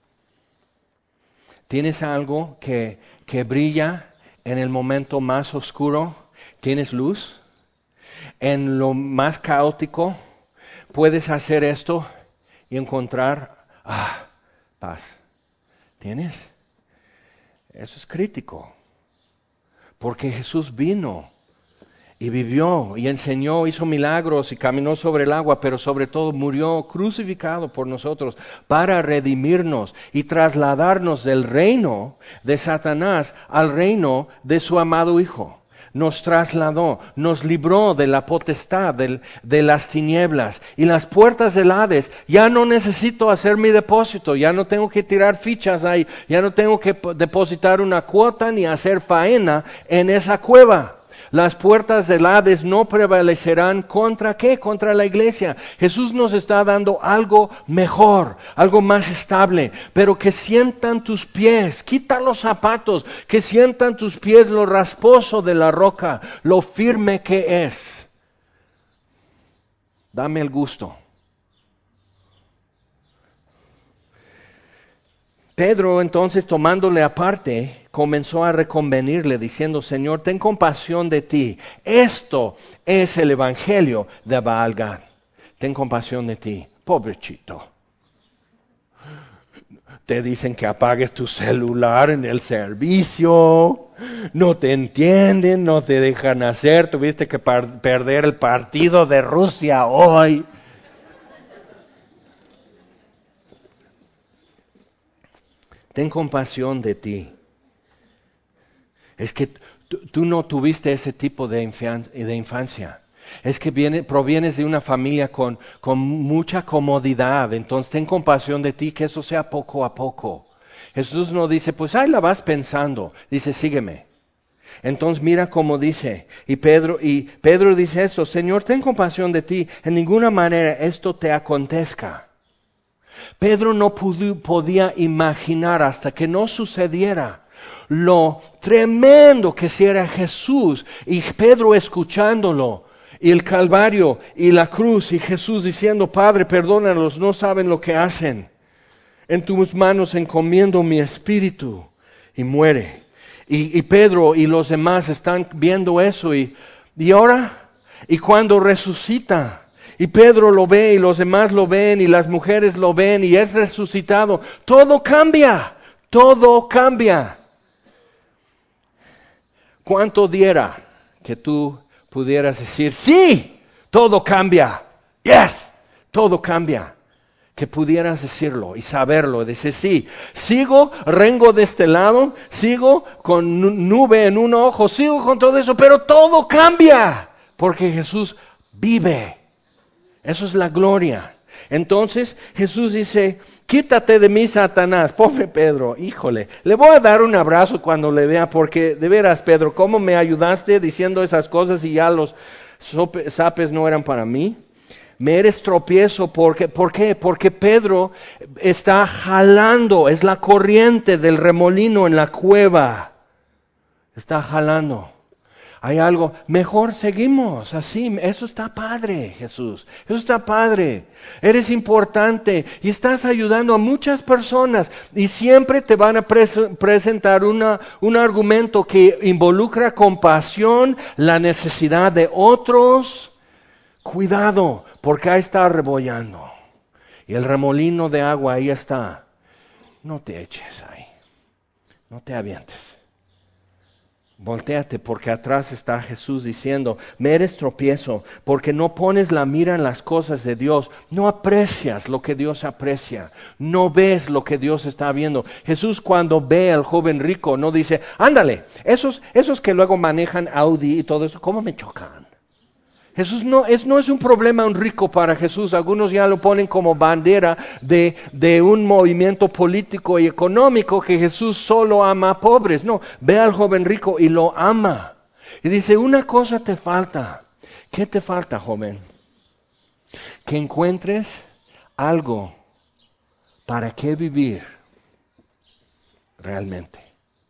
¿Tienes algo que, que brilla en el momento más oscuro? ¿Tienes luz? En lo más caótico, puedes hacer esto y encontrar ah, paz. ¿Tienes? Eso es crítico. Porque Jesús vino y vivió y enseñó, hizo milagros y caminó sobre el agua, pero sobre todo murió crucificado por nosotros para redimirnos y trasladarnos del reino de Satanás al reino de su amado Hijo. nos trasladó, nos libró de la potestad, del, de las tinieblas y las puertas del Hades. Ya no necesito hacer mi depósito, ya no tengo que tirar fichas ahí, ya no tengo que depositar una cuota ni hacer faena en esa cueva. Las puertas del Hades no prevalecerán contra ¿qué? Contra la iglesia. Jesús nos está dando algo mejor, algo más estable, pero que sientan tus pies, quita los zapatos, que sientan tus pies lo rasposo de la roca, lo firme que es. Dame el gusto. Pedro entonces, tomándole aparte, comenzó a reconvenirle diciendo: Señor, ten compasión de ti. Esto es el evangelio de Baal Gad. Ten compasión de ti, pobrecito. Te dicen que apagues tu celular en el servicio. No te entienden, no te dejan hacer. Tuviste que par- perder el partido de Rusia hoy. Ten compasión de ti. Es que tú, tú no tuviste ese tipo de, infancia, de infancia. Es que viene, provienes de una familia con, con mucha comodidad. Entonces ten compasión de ti, que eso sea poco a poco. Jesús no dice, pues ahí la vas pensando. Dice, sígueme. Entonces mira cómo dice. Y Pedro, y Pedro dice eso: Señor, ten compasión de ti. En ninguna manera esto te acontezca. Pedro no pudo, podía imaginar hasta que no sucediera lo tremendo que era Jesús, y Pedro escuchándolo, y el Calvario y la cruz, y Jesús diciendo: Padre, perdónalos, no saben lo que hacen. En tus manos encomiendo mi espíritu. Y muere. Y, y Pedro y los demás están viendo eso, y, y ahora, y cuando resucita, y Pedro lo ve, y los demás lo ven, y las mujeres lo ven, y es resucitado, todo cambia, todo cambia. ¿Cuánto diera que tú pudieras decir: sí, todo cambia, yes, todo cambia? Que pudieras decirlo y saberlo, decir: sí, sigo rengo de este lado, sigo con nube en un ojo, sigo con todo eso, pero todo cambia, porque Jesús vive. Eso es la gloria. Entonces Jesús dice: quítate de mí, Satanás. Pobre Pedro, híjole, le voy a dar un abrazo cuando le vea, porque de veras, Pedro, ¿cómo me ayudaste diciendo esas cosas y ya los zapes no eran para mí? Me eres tropiezo. Porque, ¿por qué? Porque Pedro está jalando, es la corriente del remolino en la cueva. Está jalando. Hay algo, mejor seguimos así, eso está padre, Jesús, eso está padre, eres importante y estás ayudando a muchas personas, y siempre te van a pres- presentar una, un argumento que involucra compasión, la necesidad de otros. Cuidado, porque ahí está rebollando, y el remolino de agua ahí está. No te eches ahí, no te avientes. Voltéate, porque atrás está Jesús diciendo: me eres tropiezo, porque no pones la mira en las cosas de Dios, no aprecias lo que Dios aprecia, no ves lo que Dios está viendo. Jesús, cuando ve al joven rico, no dice: ándale, esos, esos que luego manejan Audi y todo eso, ¿cómo me chocan? Jesús no es, no es un problema un rico para Jesús. Algunos ya lo ponen como bandera de, de un movimiento político y económico, que Jesús solo ama a pobres. No, ve al joven rico y lo ama. Y dice: una cosa te falta. ¿Qué te falta, joven? Que encuentres algo para qué vivir realmente.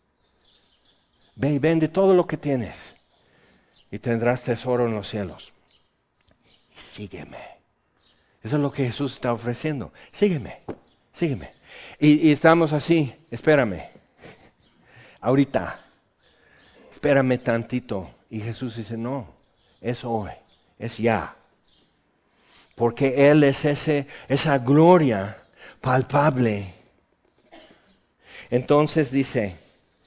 Ve y vende todo lo que tienes y tendrás tesoro en los cielos. Sígueme. Eso es lo que Jesús está ofreciendo. Sígueme, sígueme. Y, y estamos así: espérame, ahorita, espérame tantito. Y Jesús dice: no, es hoy, es ya. Porque Él es ese, esa gloria palpable. Entonces dice,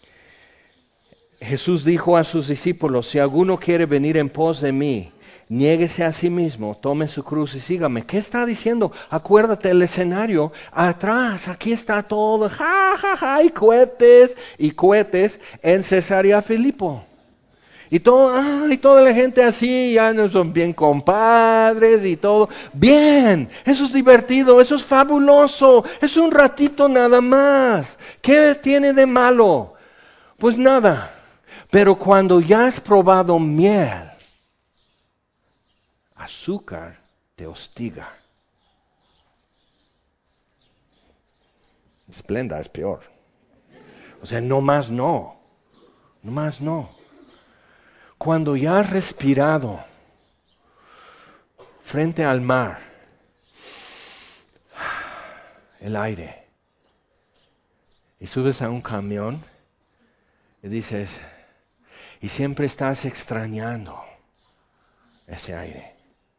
Jesús dijo a sus discípulos: si alguno quiere venir en pos de mí, niéguese a sí mismo, tome su cruz y sígame. ¿Qué está diciendo? Acuérdate el escenario. Atrás, aquí está todo, ja, ja, ja, y cohetes y cohetes en Cesarea Filipo. Y, todo, ah, y toda la gente así, ya no son bien compadres y todo. Bien, eso es divertido, eso es fabuloso, es un ratito nada más. ¿Qué tiene de malo? Pues nada. Pero cuando ya has probado miel, azúcar te hostiga. Esplenda es peor. O sea, no más no. No más no. Cuando ya has respirado frente al mar, el aire, y subes a un camión y dices, y siempre estás extrañando ese aire.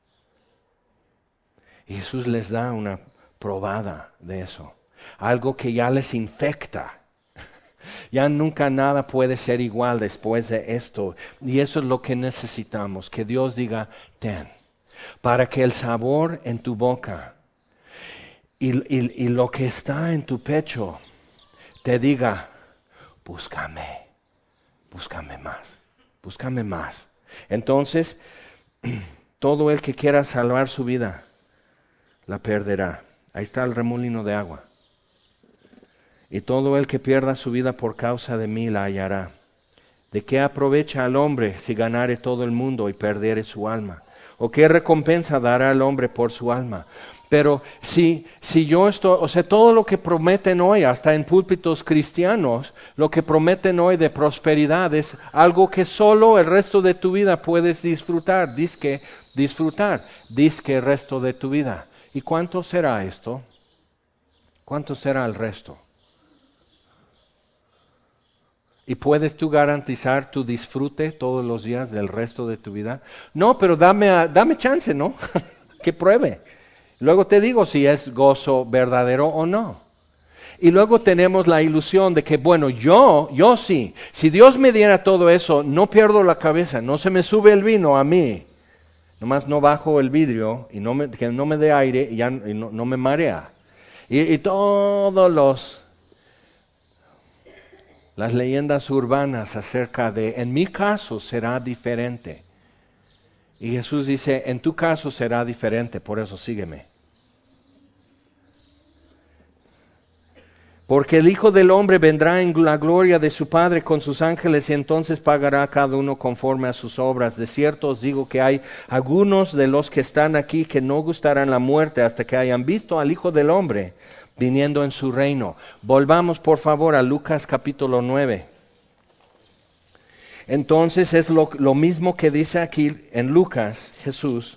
Y Jesús les da una probada de eso. Algo que ya les infecta. Ya nunca nada puede ser igual después de esto. Y eso es lo que necesitamos. Que Dios diga, ten. Para que el sabor en tu boca y, y, y lo que está en tu pecho te diga, búscame, búscame más, búscame más. Entonces, todo el que quiera salvar su vida, la perderá. Ahí está el remolino de agua. Y todo el que pierda su vida por causa de mí la hallará. ¿De qué aprovecha al hombre si ganare todo el mundo y perdiere su alma? ¿O qué recompensa dará al hombre por su alma? Pero si, si yo estoy, o sea, todo lo que prometen hoy, hasta en púlpitos cristianos, lo que prometen hoy de prosperidad es algo que solo el resto de tu vida puedes disfrutar. Dice que disfrutar, dice que el resto de tu vida. ¿Y cuánto será esto? ¿Cuánto será el resto? ¿Y puedes tú garantizar tu disfrute todos los días del resto de tu vida? No, pero dame, dame chance, ¿no? Que pruebe. Luego te digo si es gozo verdadero o no. Y luego tenemos la ilusión de que, bueno, yo, yo sí. Si Dios me diera todo eso, no pierdo la cabeza, no se me sube el vino a mí. Nomás no bajo el vidrio y no me, que no me dé aire y, ya, y no, no me marea. Y, y todos los... Las leyendas urbanas acerca de, en mi caso será diferente. Y Jesús dice, en tu caso será diferente, por eso sígueme. Porque el Hijo del Hombre vendrá en la gloria de su Padre con sus ángeles y entonces pagará a cada uno conforme a sus obras. De cierto os digo que hay algunos de los que están aquí que no gustarán la muerte hasta que hayan visto al Hijo del Hombre viniendo en su reino. Volvamos por favor a Lucas capítulo nueve. Entonces es lo, lo mismo que dice aquí en Lucas, Jesús.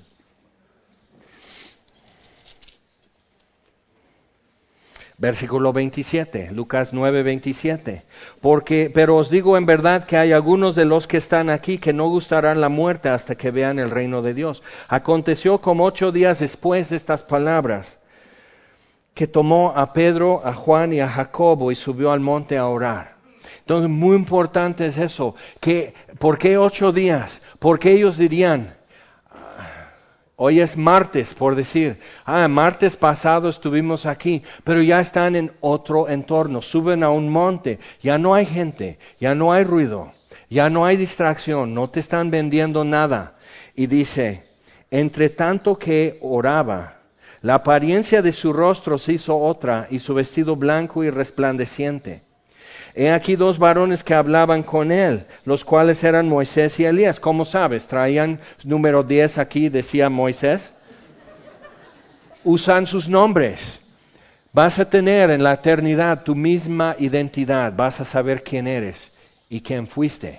Versículo veintisiete, Lucas nueve, veintisiete. Porque, pero os digo en verdad que hay algunos de los que están aquí que no gustarán la muerte hasta que vean el reino de Dios. Aconteció como ocho días después de estas palabras, que tomó a Pedro, a Juan y a Jacobo y subió al monte a orar. Entonces, muy importante es eso. Que, ¿por qué ocho días? Porque ellos dirían, hoy es martes, por decir, ah, martes pasado estuvimos aquí, pero ya están en otro entorno, suben a un monte, ya no hay gente, ya no hay ruido, ya no hay distracción, no te están vendiendo nada. Y dice, entre tanto que oraba, la apariencia de su rostro se hizo otra, y su vestido blanco y resplandeciente. He aquí dos varones que hablaban con él, los cuales eran Moisés y Elías. ¿Cómo sabes? Traían número diez aquí, decía Moisés. Usan sus nombres. Vas a tener en la eternidad tu misma identidad. Vas a saber quién eres y quién fuiste.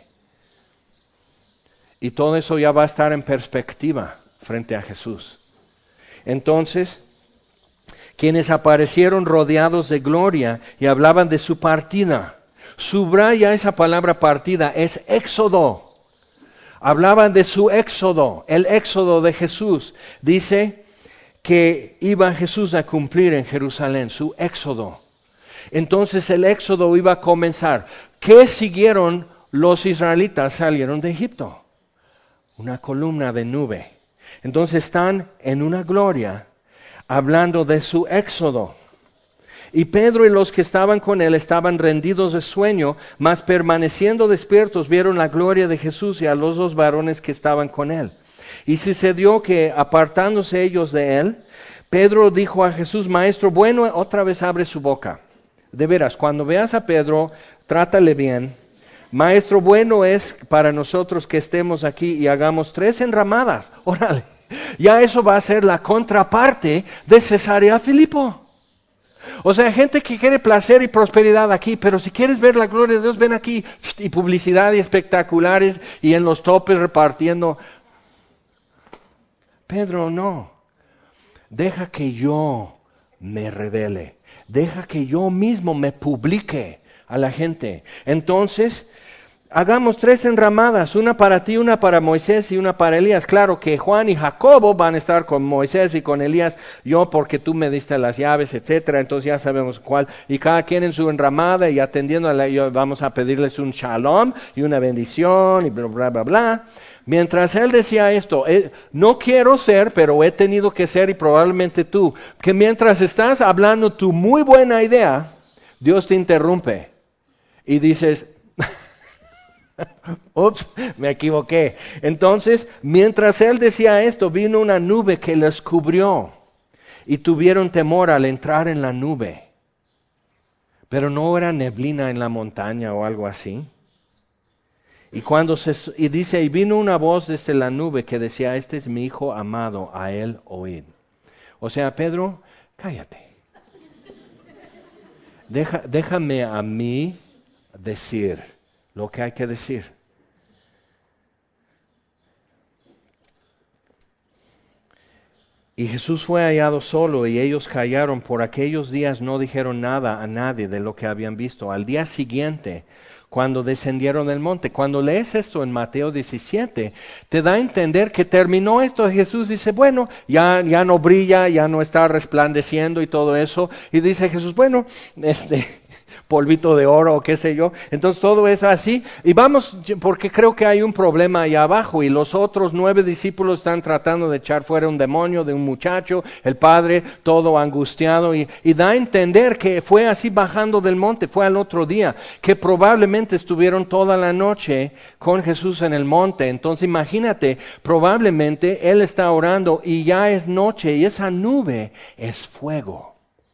Y todo eso ya va a estar en perspectiva frente a Jesús. Entonces, quienes aparecieron rodeados de gloria y hablaban de su partida. Subraya esa palabra partida, es éxodo. Hablaban de su éxodo, el éxodo de Jesús. Dice que iba Jesús a cumplir en Jerusalén, su éxodo. Entonces el éxodo iba a comenzar. ¿Qué siguieron los israelitas? Salieron de Egipto. Una columna de nube. Entonces están en una gloria hablando de su éxodo. Y Pedro y los que estaban con él estaban rendidos de sueño, mas permaneciendo despiertos vieron la gloria de Jesús y a los dos varones que estaban con él. Y sucedió que, apartándose ellos de él, Pedro dijo a Jesús, Maestro, bueno, otra vez abre su boca. De veras, cuando veas a Pedro, trátale bien. Maestro, bueno es para nosotros que estemos aquí y hagamos tres enramadas. Órale, ya eso va a ser la contraparte de Cesarea Filipo. O sea, gente que quiere placer y prosperidad aquí, pero si quieres ver la gloria de Dios, ven aquí. Y publicidad y espectaculares y en los topes repartiendo. Pedro, no. Deja que yo me revele. Deja que yo mismo me publique a la gente. Entonces, hagamos tres enramadas, una para ti, una para Moisés y una para Elías. Claro que Juan y Jacobo van a estar con Moisés y con Elías, yo porque tú me diste las llaves, etcétera. Entonces ya sabemos cuál. Y cada quien en su enramada y atendiendo a la, vamos a pedirles un shalom y una bendición y bla, bla, bla, bla. Mientras él decía esto, eh, no quiero ser, pero he tenido que ser y probablemente tú, que mientras estás hablando tu muy buena idea, Dios te interrumpe y dices, ups, me equivoqué. Entonces, mientras él decía esto, vino una nube que les cubrió y tuvieron temor al entrar en la nube. Pero no era neblina en la montaña o algo así. Y cuando se, y dice, y vino una voz desde la nube que decía, este es mi hijo amado, a él oíd. O sea, Pedro, cállate. Deja, déjame a mí decir lo que hay que decir. Y Jesús fue hallado solo y ellos callaron. Por aquellos días no dijeron nada a nadie de lo que habían visto. Al día siguiente, cuando descendieron del monte, cuando lees esto en Mateo diecisiete, te da a entender que terminó esto. Jesús dice, bueno, ya, ya no brilla, ya no está resplandeciendo y todo eso. Y dice Jesús, bueno, este... polvito de oro o qué sé yo. Entonces todo es así. Y vamos, porque creo que hay un problema allá abajo y los otros nueve discípulos están tratando de echar fuera un demonio de un muchacho, el padre todo angustiado y, y da a entender que fue así bajando del monte, fue al otro día, que probablemente estuvieron toda la noche con Jesús en el monte. Entonces imagínate, probablemente él está orando y ya es noche y esa nube es fuego,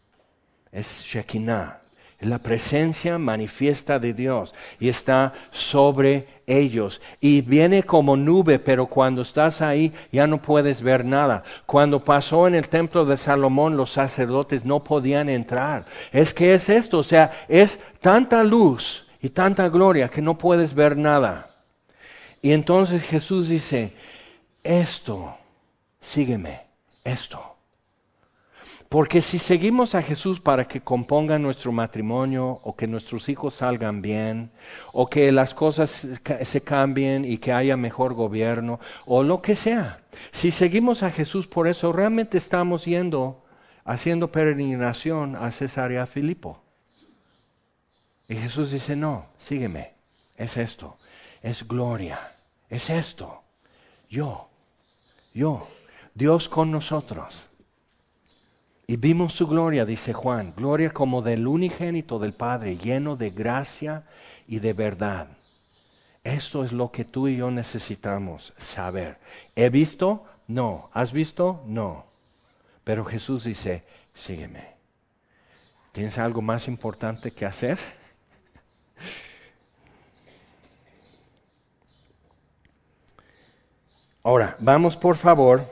es Shekinah. La presencia manifiesta de Dios y está sobre ellos. Y viene como nube, pero cuando estás ahí ya no puedes ver nada. Cuando pasó en el templo de Salomón, los sacerdotes no podían entrar. Es que es esto, o sea, es tanta luz y tanta gloria que no puedes ver nada. Y entonces Jesús dice, esto, sígueme, esto. Porque si seguimos a Jesús para que componga nuestro matrimonio, o que nuestros hijos salgan bien, o que las cosas se cambien y que haya mejor gobierno, o lo que sea. Si seguimos a Jesús por eso, realmente estamos yendo, haciendo peregrinación a Cesarea Filipo. Y Jesús dice, no, sígueme, es esto, es gloria, es esto, yo, yo, Dios con nosotros. Y vimos su gloria, dice Juan, gloria como del unigénito del Padre, lleno de gracia y de verdad. Esto es lo que tú y yo necesitamos saber. ¿He visto? No. ¿Has visto? No. Pero Jesús dice, sígueme. ¿Tienes algo más importante que hacer? Ahora, vamos por favor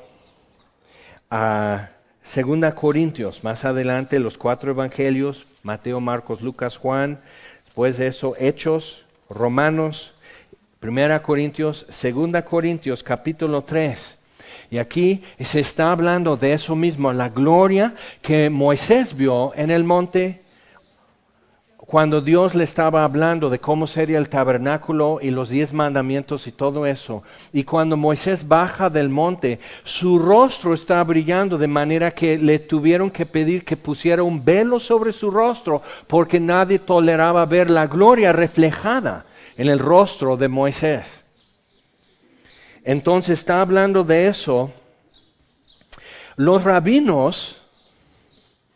a Segunda Corintios, más adelante los cuatro evangelios, Mateo, Marcos, Lucas, Juan, después de eso Hechos, Romanos, Primera Corintios, Segunda Corintios, capítulo tres. Y aquí se está hablando de eso mismo, la gloria que Moisés vio en el monte cuando Dios le estaba hablando de cómo sería el tabernáculo y los diez mandamientos y todo eso. Y cuando Moisés baja del monte, su rostro está brillando de manera que le tuvieron que pedir que pusiera un velo sobre su rostro porque nadie toleraba ver la gloria reflejada en el rostro de Moisés. Entonces está hablando de eso. Los rabinos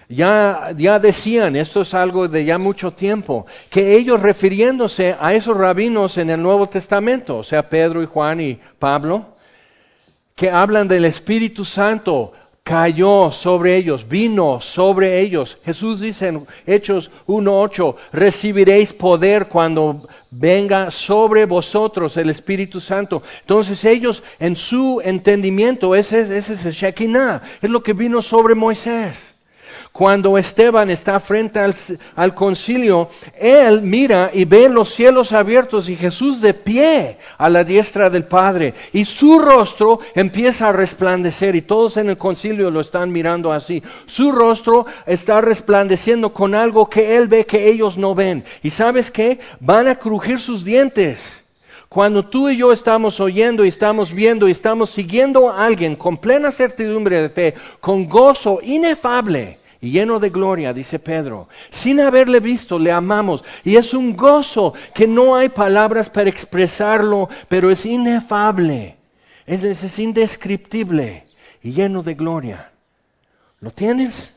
ya, ya decían, esto es algo de ya mucho tiempo, que ellos refiriéndose a esos rabinos en el Nuevo Testamento, o sea, Pedro y Juan y Pablo, que hablan del Espíritu Santo, cayó sobre ellos, vino sobre ellos. Jesús dice en Hechos uno ocho, recibiréis poder cuando venga sobre vosotros el Espíritu Santo. Entonces ellos en su entendimiento, ese, ese es el Shekinah, es lo que vino sobre Moisés. Cuando Esteban está frente al, al concilio, él mira y ve los cielos abiertos y Jesús de pie a la diestra del Padre. Y su rostro empieza a resplandecer y todos en el concilio lo están mirando así. Su rostro está resplandeciendo con algo que él ve que ellos no ven. ¿Y sabes qué? Van a crujir sus dientes. Cuando tú y yo estamos oyendo y estamos viendo y estamos siguiendo a alguien con plena certidumbre de fe, con gozo inefable y lleno de gloria, dice Pedro, sin haberle visto, le amamos. Y es un gozo que no hay palabras para expresarlo, pero es inefable, es, es indescriptible y lleno de gloria. ¿Lo tienes?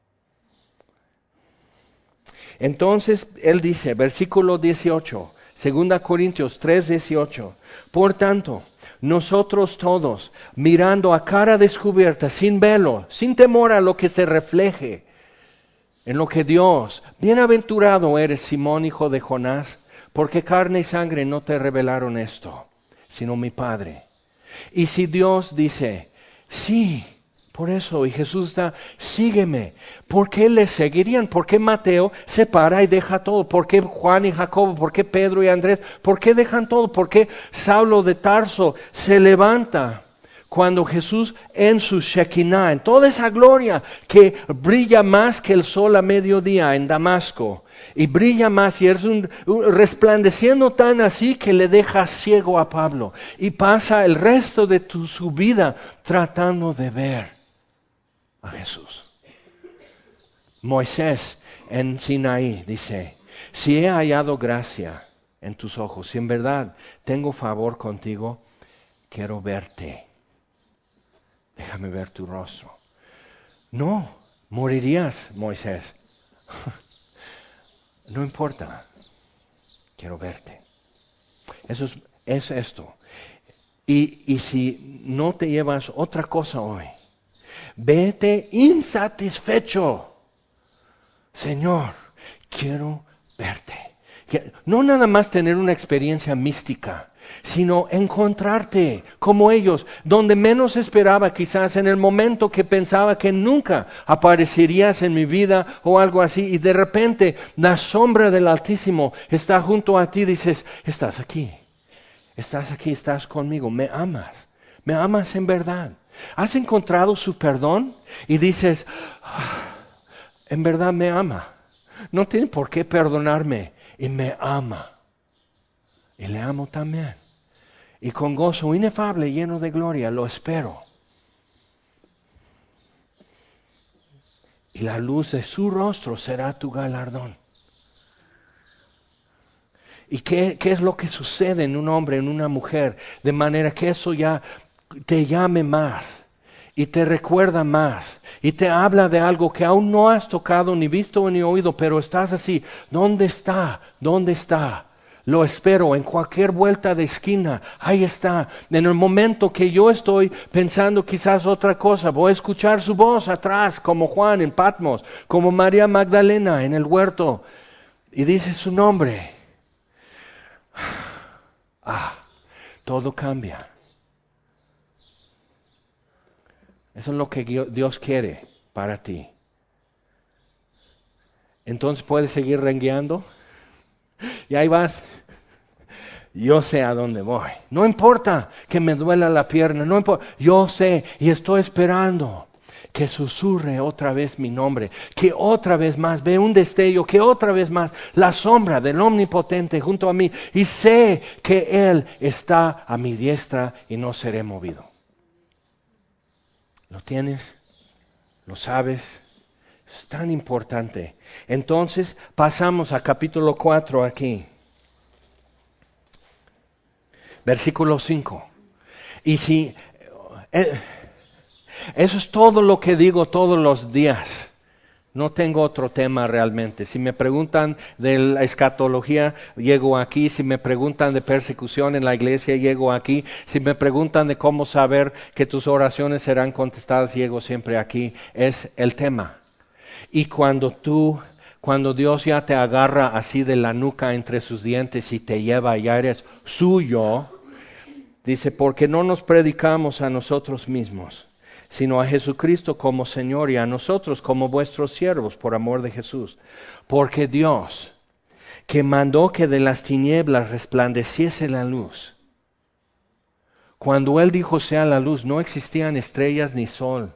Entonces, él dice, versículo dieciocho, Segunda Corintios tres dieciocho, por tanto, nosotros todos, mirando a cara descubierta, sin velo, sin temor a lo que se refleje, en lo que Dios, bienaventurado eres Simón, hijo de Jonás, porque carne y sangre no te revelaron esto, sino mi Padre. Y si Dios dice, sí, por eso, y Jesús está, sígueme. ¿Por qué le seguirían? ¿Por qué Mateo se para y deja todo? ¿Por qué Juan y Jacobo? ¿Por qué Pedro y Andrés? ¿Por qué dejan todo? ¿Por qué Saulo de Tarso se levanta cuando Jesús en su Shekinah, en toda esa gloria que brilla más que el sol a mediodía en Damasco? Y brilla más y es un, un resplandeciendo tan así que le deja ciego a Pablo. Y pasa el resto de tu, su vida tratando de ver a Jesús. Moisés en Sinaí dice, si he hallado gracia en tus ojos, si en verdad tengo favor contigo, quiero verte. Déjame ver tu rostro. No, morirías, Moisés. No importa, quiero verte. Eso es, es esto. Y, y si no te llevas otra cosa hoy, vete insatisfecho. Señor, quiero verte. No nada más tener una experiencia mística, sino encontrarte como ellos, donde menos esperaba, quizás en el momento que pensaba que nunca aparecerías en mi vida o algo así, y de repente la sombra del Altísimo está junto a ti, dices, estás aquí, estás aquí, estás conmigo, me amas, me amas en verdad. ¿Has encontrado su perdón? Y dices, ah, en verdad me ama, no tiene por qué perdonarme, y me ama. Y le amo también. Y con gozo inefable, lleno de gloria, lo espero. Y la luz de su rostro será tu galardón. ¿Y qué, qué es lo que sucede en un hombre, en una mujer? De manera que eso ya te llame más. Y te recuerda más. Y te habla de algo que aún no has tocado, ni visto, ni oído. Pero estás así. ¿Dónde está? ¿Dónde está? Lo espero en cualquier vuelta de esquina. Ahí está. En el momento que yo estoy pensando quizás otra cosa, voy a escuchar su voz atrás, como Juan en Patmos, como María Magdalena en el huerto. Y dice su nombre. Ah, todo cambia. Eso es lo que Dios quiere para ti. Entonces puedes seguir rengueando. Y ahí vas. Yo sé a dónde voy. No importa que me duela la pierna. No importa. Yo sé y estoy esperando que susurre otra vez mi nombre. Que otra vez más ve un destello. Que otra vez más la sombra del Omnipotente junto a mí. Y sé que Él está a mi diestra y no seré movido. ¿Lo tienes? ¿Lo sabes? Es tan importante. Entonces pasamos a capítulo cuatro aquí. Versículo cinco. Y si... Eh, eso es todo lo que digo todos los días No tengo otro tema realmente. Si me preguntan de la escatología, llego aquí. Si me preguntan de persecución en la iglesia, llego aquí. Si me preguntan de cómo saber que tus oraciones serán contestadas, llego siempre aquí. Es el tema. Y cuando tú, cuando Dios ya te agarra así de la nuca entre sus dientes y te lleva, ya eres suyo, dice, porque no nos predicamos a nosotros mismos, sino a Jesucristo como Señor y a nosotros como vuestros siervos por amor de Jesús. Porque Dios, que mandó que de las tinieblas resplandeciese la luz, cuando Él dijo sea la luz, no existían estrellas ni sol.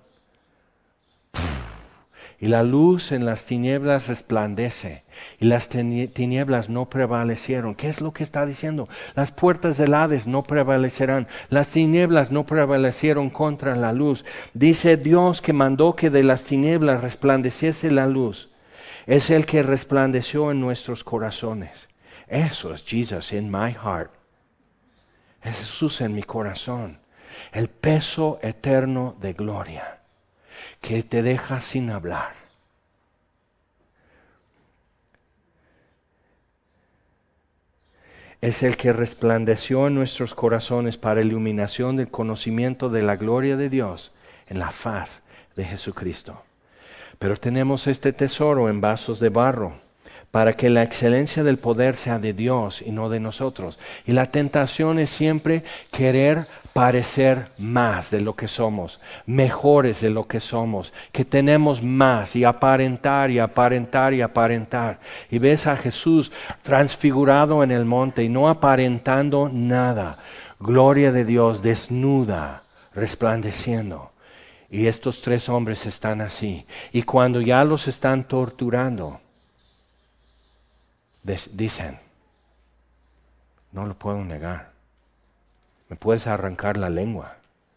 Y la luz en las tinieblas resplandece, y las tinieblas no prevalecieron. ¿Qué es lo que está diciendo? Las puertas del Hades no prevalecerán, las tinieblas no prevalecieron contra la luz. Dice Dios que mandó que de las tinieblas resplandeciese la luz. Es el que resplandeció en nuestros corazones. Eso es Jesus in my heart. Es Jesús en mi corazón. El peso eterno de gloria que te deja sin hablar. Es el que resplandeció en nuestros corazones para iluminación del conocimiento de la gloria de Dios en la faz de Jesucristo. Pero tenemos este tesoro en vasos de barro, para que la excelencia del poder sea de Dios y no de nosotros. Y la tentación es siempre querer parecer más de lo que somos, mejores de lo que somos, que tenemos más, y aparentar y aparentar y aparentar. Y ves a Jesús transfigurado en el monte y no aparentando nada. Gloria de Dios desnuda, resplandeciendo. Y estos tres hombres están así. Y cuando ya los están torturando, dicen, no lo puedo negar, me puedes arrancar la lengua,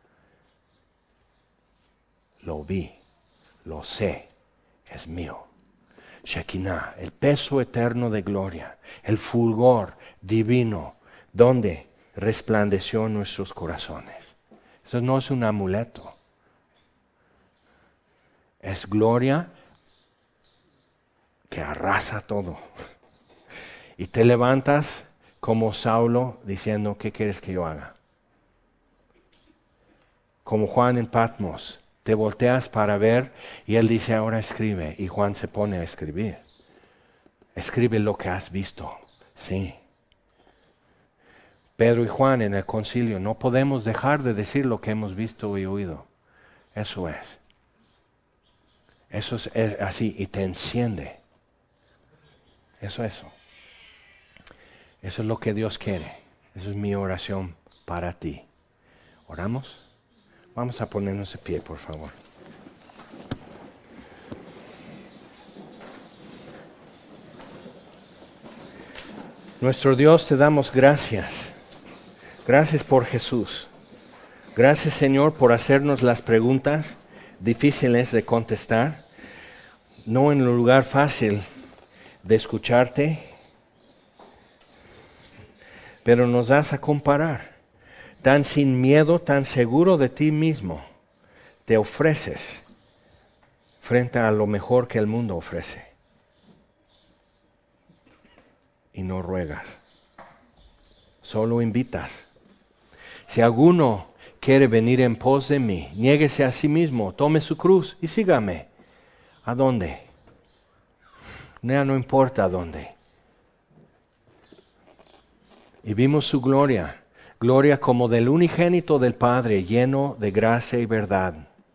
lo vi, lo sé, es mío. Shekinah, el peso eterno de gloria, el fulgor divino, donde resplandeció en nuestros corazones. Eso no es un amuleto, es gloria que arrasa todo. Y te levantas como Saulo diciendo, ¿qué quieres que yo haga? Como Juan en Patmos, te volteas para ver y él dice, ahora escribe. Y Juan se pone a escribir. Escribe lo que has visto. Sí. Pedro y Juan en el concilio, no podemos dejar de decir lo que hemos visto y oído. Eso es. Eso es, es así y te enciende. Eso es eso. Eso es lo que Dios quiere. Eso es mi oración para ti. ¿Oramos? Vamos a ponernos de pie, por favor. Nuestro Dios, te damos gracias. Gracias por Jesús. Gracias, Señor, por hacernos las preguntas difíciles de contestar. No en un lugar fácil de escucharte, pero nos das a comparar. Tan sin miedo, tan seguro de ti mismo, te ofreces frente a lo mejor que el mundo ofrece. Y no ruegas, solo invitas. Si alguno quiere venir en pos de mí, niéguese a sí mismo, tome su cruz y sígame. ¿A dónde? Ya no importa a dónde. Y vimos su gloria, gloria como del unigénito del Padre, lleno de gracia y verdad.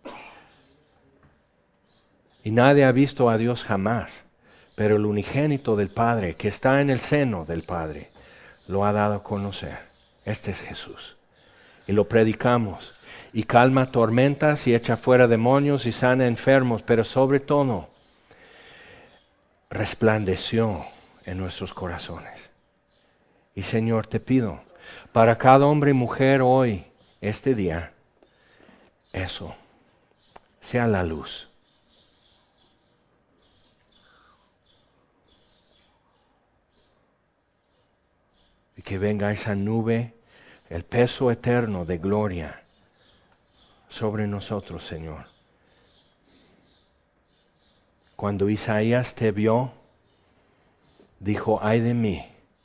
Y nadie ha visto a Dios jamás, pero el unigénito del Padre, que está en el seno del Padre, lo ha dado a conocer. Este es Jesús. Y lo predicamos. Y calma tormentas y echa fuera demonios y sana enfermos, pero sobre todo, resplandeció en nuestros corazones. Y Señor, te pido, para cada hombre y mujer hoy, este día, eso, sea la luz. Y que venga esa nube, el peso eterno de gloria sobre nosotros, Señor. Cuando Isaías te vio, dijo, ay de mí.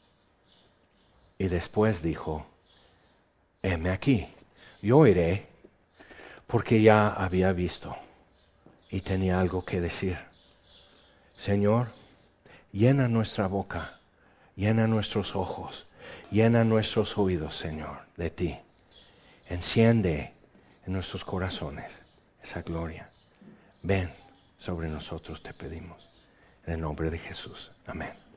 Y después dijo, heme aquí, yo iré, porque ya había visto y tenía algo que decir. Señor, llena nuestra boca, llena nuestros ojos, llena nuestros oídos, Señor, de ti. Enciende en nuestros corazones esa gloria. Ven sobre nosotros, te pedimos. En el nombre de Jesús. Amén.